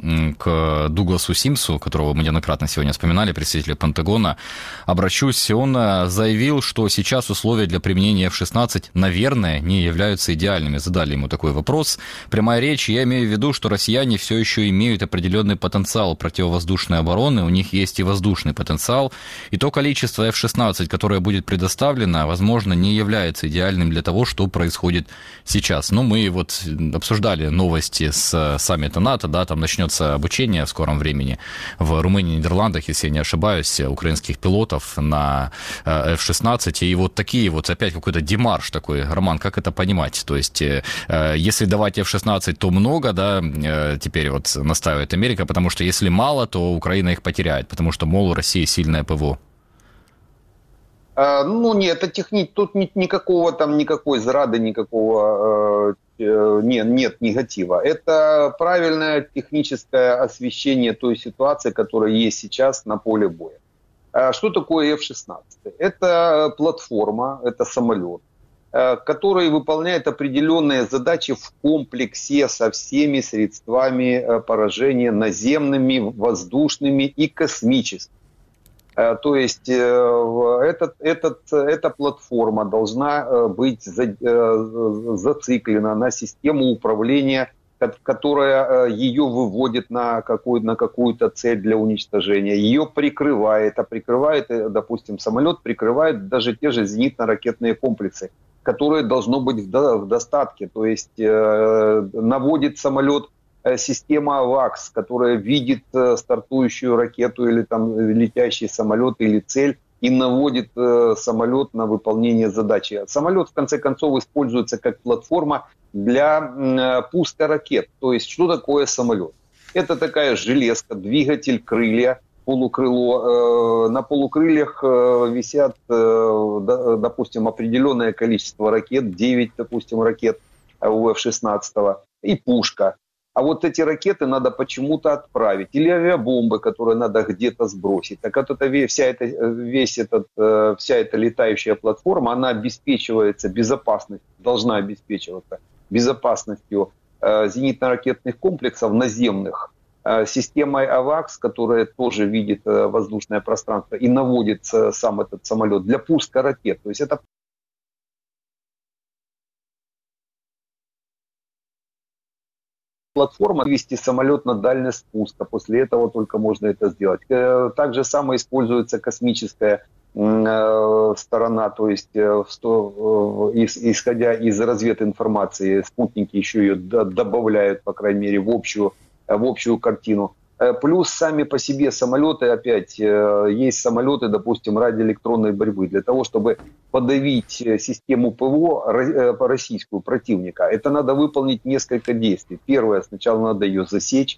к Дугласу Симсу, которого мы неоднократно сегодня вспоминали, представителя Пентагона, обращусь. Он заявил, что сейчас условия для применения эф шестнадцать, наверное, не являются идеальными. Задали ему такой вопрос. Прямая речь, я имею в виду, что россияне все еще имеют определенный потенциал противовоздушной обороны, у них есть и воздушный потенциал, и то количество эф шестнадцать, которое будет предоставлено, возможно, не является идеальным для того, того, что происходит сейчас. Ну, мы вот обсуждали новости с саммита НАТО, да, там начнется обучение в скором времени в Румынии и Нидерландах, если я не ошибаюсь, украинских пилотов на эф шестнадцать, и вот такие вот опять какой-то демарш такой. Роман, как это понимать? То есть, если давать эф шестнадцать, то много, да, теперь вот настаивает Америка, потому что если мало, то Украина их потеряет, потому что, мол, у России сильное ПВО. Ну, нет, это техни... тут никакого там, никакой зрады, никакого э, нет, нет негатива. Это правильное техническое освещение той ситуации, которая есть сейчас на поле боя. Что такое эф шестнадцать? Это платформа, это самолет, который выполняет определенные задачи в комплексе со всеми средствами поражения наземными, воздушными и космическими. То есть этот, этот, эта платформа должна быть зациклена на систему управления, которая ее выводит на, какую, на какую-то цель для уничтожения, ее прикрывает, а прикрывает, допустим, самолет прикрывает даже те же зенитно-ракетные комплексы, которые должно быть в достатке, то есть наводит самолет система АВАКС, которая видит стартующую ракету или там летящий самолет или цель и наводит самолет на выполнение задачи. Самолет, в конце концов, используется как платформа для пуска ракет. То есть, что такое самолет? Это такая железка, двигатель, крылья, полукрыло. На полукрыльях висят, допустим, определенное количество ракет, девять, допустим, ракет у эф шестнадцать и пушка. А вот эти ракеты надо почему-то отправить. Или авиабомбы, которые надо где-то сбросить. Так вот это, вся, эта, весь этот, вся эта летающая платформа, она обеспечивается безопасностью, должна обеспечиваться безопасностью зенитно-ракетных комплексов наземных, системой АВАКС, которая тоже видит воздушное пространство и наводит сам этот самолет для пуска ракет. То есть это платформа, вывести самолет на дальний спуск, а после этого только можно это сделать. Так же самое используется космическая сторона, то есть исходя из развединформации, спутники еще ее добавляют, по крайней мере, в общую, в общую картину. Плюс сами по себе самолеты, опять, есть самолеты, допустим, радиоэлектронной борьбы. Для того, чтобы подавить систему ПВО российскую противника, это надо выполнить несколько действий. Первое, сначала надо ее засечь,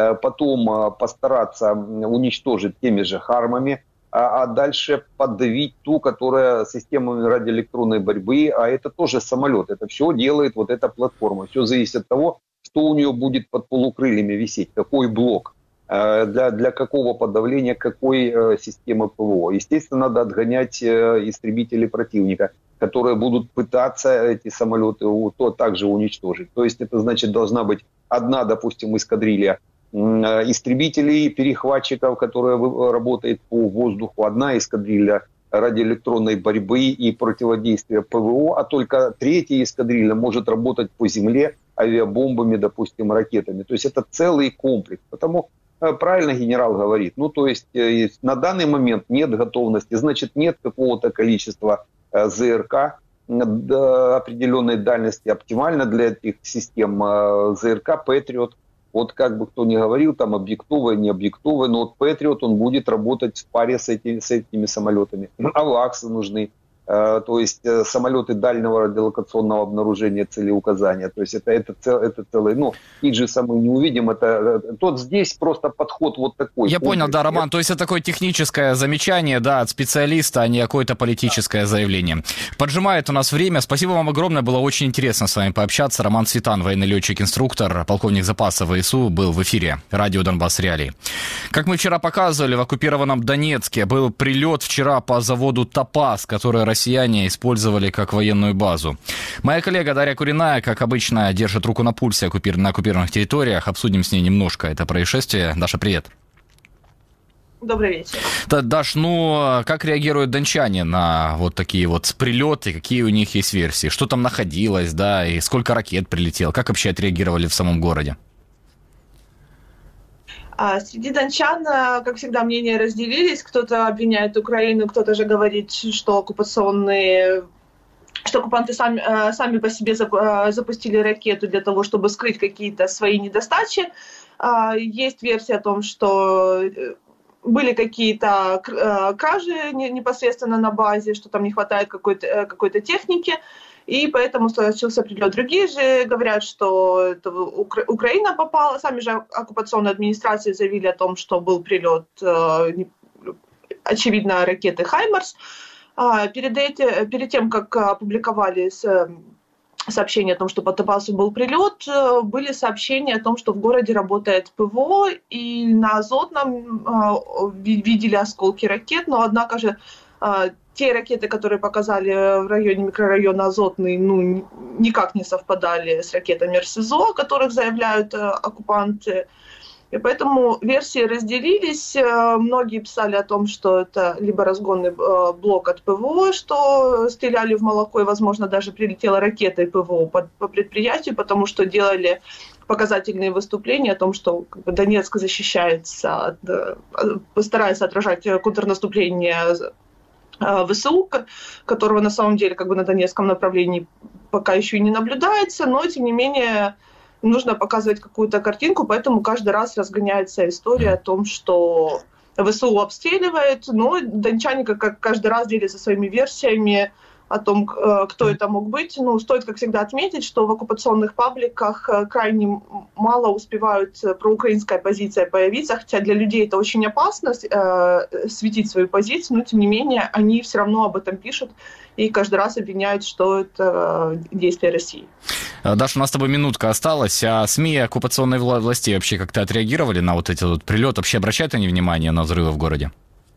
потом постараться уничтожить теми же хармами, а дальше подавить ту, которая системами радиоэлектронной борьбы, а это тоже самолет. Это все делает вот эта платформа. Все зависит от того, что у нее будет под полукрыльями висеть, какой блок. Для, для какого подавления, какой э, системы ПВО. Естественно, надо отгонять э, истребители противника, которые будут пытаться эти самолеты у, то также уничтожить. То есть это значит, должна быть одна, допустим, эскадрилья э, истребителей, перехватчиков, которая работает по воздуху, одна эскадрилья радиоэлектронной борьбы и противодействия ПВО, а только третья эскадрилья может работать по земле авиабомбами, допустим, ракетами. То есть это целый комплекс. Потому правильно генерал говорит. Ну, то есть на данный момент нет готовности, значит, нет какого-то количества ЗРК определенной дальности, оптимально для этих систем ЗРК Патриот. Вот как бы кто ни говорил, там объектовые, не объектовые, но вот Патриот, он будет работать в паре с этими, с этими самолетами. Аваксы нужны. То есть самолеты дальнего радиолокационного обнаружения целеуказания. То есть это, это, цел, это целый, ну, их же самый не увидим. Это, тот здесь просто подход вот такой. Я понял, да, Роман, то есть это такое техническое замечание, да, от специалиста, а не какое-то политическое да. заявление. Поджимает у нас время. Спасибо вам огромное, было очень интересно с вами пообщаться. Роман Цветан, военный летчик-инструктор, полковник запаса ВСУ, был в эфире радио Донбасс Реалии. Как мы вчера показывали, в оккупированном Донецке был прилет вчера по заводу «Топаз», который россияне использовали как военную базу. Моя коллега Дарья Куриная, как обычно, держит руку на пульсе на оккупированных территориях. Обсудим с ней немножко это происшествие. Даша, привет. Добрый вечер. Да, Даш, ну, как реагируют дончане на вот такие вот прилеты? Какие у них есть версии? Что там находилось, да, и сколько ракет прилетело? Как вообще отреагировали в самом городе? Среди дончан, как всегда, мнения разделились. Кто-то обвиняет Украину, кто-то же говорит, что оккупационные, что оккупанты сами, сами по себе запустили ракету для того, чтобы скрыть какие-то свои недостачи. Есть версия о том, что были какие-то кражи непосредственно на базе, что там не хватает какой-то, какой-то техники. И поэтому случился прилет. Другие же говорят, что это Укра- Украина попала. Сами же оккупационные администрации заявили о том, что был прилет, э, очевидно, ракеты «Хаймарс». А перед, эти, перед тем, как опубликовали сообщение о том, что по Топазу был прилет, были сообщения о том, что в городе работает ПВО, и на Азотном э, видели осколки ракет, но однако же э, те ракеты, которые показали в районе микрорайона Азотный, ну, никак не совпадали с ракетами РСЗО, о которых заявляют э, оккупанты. И поэтому версии разделились. Многие писали о том, что это либо разгонный э, блок от ПВО, что стреляли в молоко, и, возможно, даже прилетела ракета ПВО по, по предприятию, потому что делали показательные выступления о том, что как бы, Донецк защищается, от, постарается отражать контрнаступление ВСУ, которого на самом деле как бы на Донецком направлении пока еще и не наблюдается, но тем не менее нужно показывать какую-то картинку, поэтому каждый раз разгоняется история о том, что ВСУ обстреливает, но дончане как каждый раз делятся своими версиями о том, кто это мог быть. Ну, стоит, как всегда, отметить, что в оккупационных пабликах крайне мало успевают проукраинская позиция появиться, хотя для людей это очень опасно э, светить свою позицию, но, тем не менее, они все равно об этом пишут и каждый раз обвиняют, что это действие России. Даша, у нас с тобой минутка осталась. А СМИ оккупационной власти вообще как-то отреагировали на вот этот вот прилет? Вообще обращают они внимание на взрывы в городе?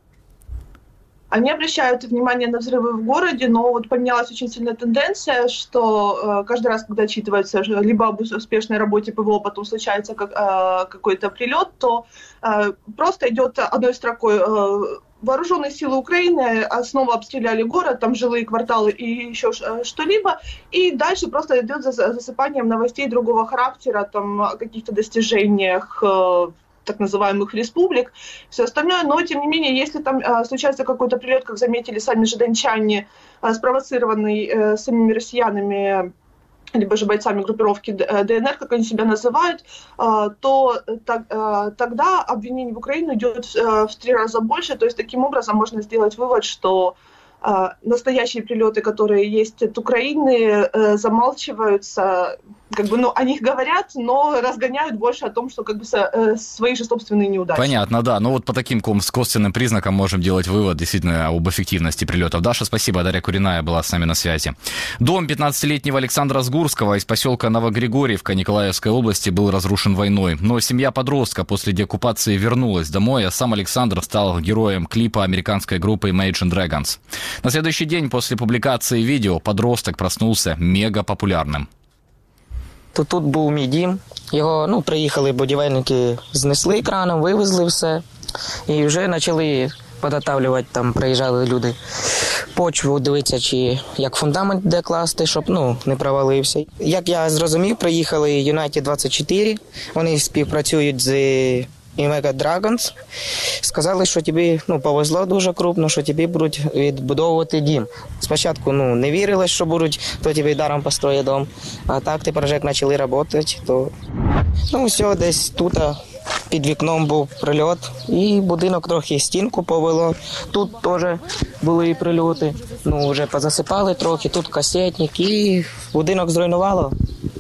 Они обращают внимание на взрывы в городе, но вот поднялась очень сильная тенденция, что э, каждый раз, когда отчитывается либо об успешной работе ПВО, потом случается как, э, какой-то прилет, то э, просто идет одной строкой э, вооруженные силы Украины снова обстреляли город, там жилые кварталы и еще что-либо, и дальше просто идет засыпанием новостей другого характера, там о каких-то достижениях так называемых республик, все остальное, но тем не менее, если там а, случается какой-то прилет, как заметили сами же дончане, а, спровоцированный а, самими россиянами, либо же бойцами группировки ДНР, как они себя называют, а, то так, а, тогда обвинений в Украину идет а, в три раза больше, то есть таким образом можно сделать вывод, что а, настоящие прилеты, которые есть от Украины, а, замалчиваются, как бы, ну, о них говорят, но разгоняют больше о том, что как бы со, свои же собственные неудачи. Понятно, да. Ну вот по таким косвенным признакам можем делать вывод действительно об эффективности прилетов. Даша, спасибо. Дарья Куриная была с нами на связи. Дом пятнадцатилетнего Александра Сгурского из поселка Новогригорьевка Николаевской области был разрушен войной. Но семья подростка после деоккупации вернулась домой, а сам Александр стал героем клипа американской группы Imagine Dragons. На следующий день после публикации видео подросток проснулся мега популярным. То тут був мій дім, його, ну, приїхали будівельники, знесли краном, вивезли все, і вже почали підготовлювати, там приїжджали люди, почву дивитися, чи як фундамент де класти, щоб, ну, не провалився. Як я зрозумів, приїхали United двадцять чотири, вони співпрацюють з Imagine Dragons, сказали, що тобі, ну, повезло дуже крупно, що тобі будуть відбудовувати дім. Спочатку, ну, не вірили, що будуть, хто тобі даром построїть дом, а так тепер вже як почали працювати, то, ну, все, десь тут під вікном був прильот, і будинок трохи стінку повело, тут теж були прильоти, ну, вже позасипали трохи, тут касетник, і будинок зруйнувало.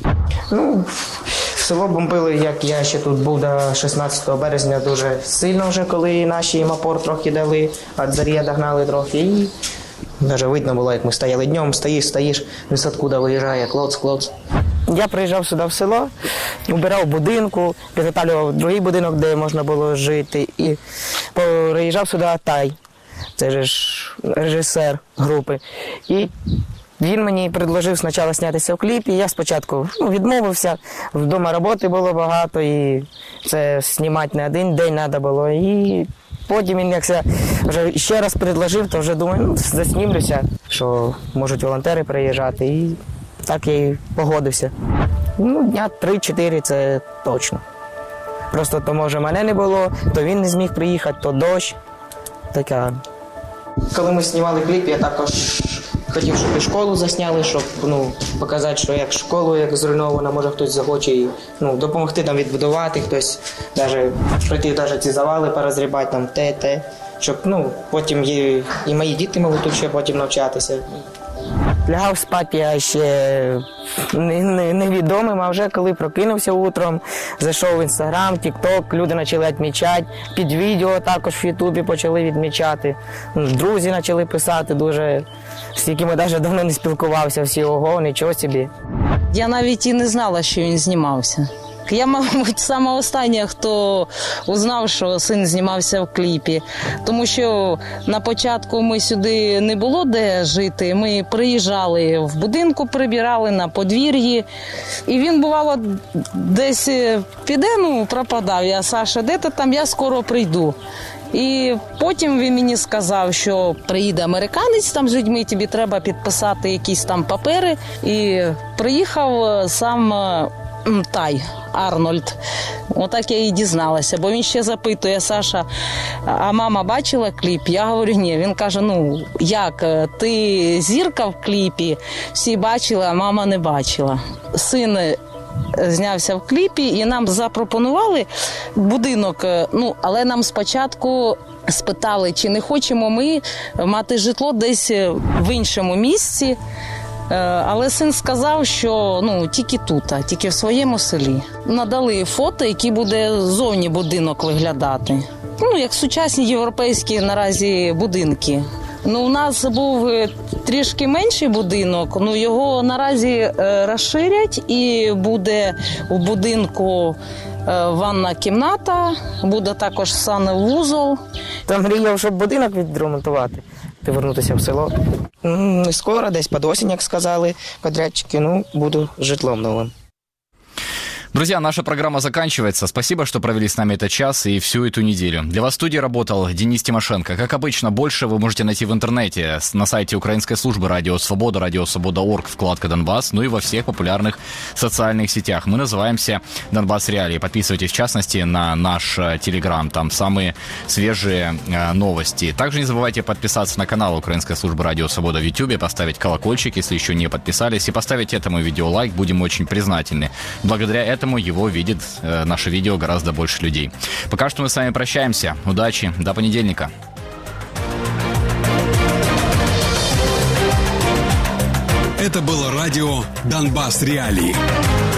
Ну, село бомбили, як я ще тут був до шістнадцятого березня, дуже сильно вже, коли наші їм опор трохи дали, від Зар'я догнали трохи. І навіть видно було, як ми стояли днем, стоїш, стоїш, десь откуда виїжджає, клоц, клоц. Я приїжджав сюди в село, убирав будинку, підготовлював другий будинок, де можна було жити, і приїжджав сюди Тай, це ж режисер групи. І він мені предложив спочатку знятися в кліпі, я спочатку, ну, відмовився, вдома роботи було багато, і це знімати не один день треба було. І потім він якся вже ще раз предложив, то вже думаю, ну, заснімлюся, що можуть волонтери приїжджати, і так я і погодився. Ну, дня три-чотири це точно. Просто то, може, мене не було, то він не зміг приїхати, то дощ. Таке. Коли ми знімали кліп, я також хотів, щоб і школу засняли, щоб, ну, показати, що як школу, як зруйнована, може хтось захоче і, ну, допомогти там відбудувати, хтось навіть прийти навіть ці завали порозрібати, там те, те, щоб, ну, потім і, і мої діти могли тут ще потім навчатися. Лягав спати я ще невідомим, а вже коли прокинувся утром, зайшов в Інстаграм, Тік-Ток, люди почали відмічати, під відео також в Ютубі почали відмічати, друзі почали писати дуже, з якими навіть давно не спілкувався, всі ого, нічого собі. Я навіть і не знала, що він знімався. Я, мабуть, сама остання, хто узнав, що син знімався в кліпі. Тому що на початку ми сюди не було де жити. Ми приїжджали в будинку, прибирали на подвір'ї. І він, бувало, десь піде, ну, пропадав. Я, Саша, де ти там? Я скоро прийду. І потім він мені сказав, що приїде американець там з людьми, тобі треба підписати якісь там папери. І приїхав сам Тай, Арнольд. Отак я і дізналася, бо він ще запитує: Саша, а мама бачила кліп? Я говорю, ні. Він каже, ну, як, ти зірка в кліпі, всі бачили, а мама не бачила. Син знявся в кліпі і нам запропонували будинок, ну, але нам спочатку спитали, чи не хочемо ми мати житло десь в іншому місці. Але син сказав, що, ну, тільки тут, тільки в своєму селі. Надали фото, які буде ззовні будинок виглядати. Ну, як сучасні європейські наразі будинки. Ну, у нас був трішки менший будинок, ну, його наразі розширять і буде в будинку ванна кімната, буде також санвузол. Там мріяв, щоб будинок відремонтувати, повернутися в село. Не скоро, десь під осінь, як сказали подрядчики, ну, буду житлом новим. Друзья, наша программа заканчивается. Спасибо, что провели с нами этот час и всю эту неделю. Для вас в студии работал Денис Тимошенко. Как обычно, больше вы можете найти в интернете на сайте украинской службы Радио Свобода, Радио Свобода точка орг, вкладка Донбасс, ну и во всех популярных социальных сетях. Мы называемся Донбасс Реалии. Подписывайтесь, в частности, на наш Телеграм. Там самые свежие э, новости. Также не забывайте подписаться на канал Украинской службы Радио Свобода в Ютубе, поставить колокольчик, если еще не подписались, и поставить этому видео лайк. Будем очень признательны. Благодаря этому его видит э, наше видео гораздо больше людей. Пока что мы с вами прощаемся. Удачи. До понедельника. Это было радио «Донбасс Реалии».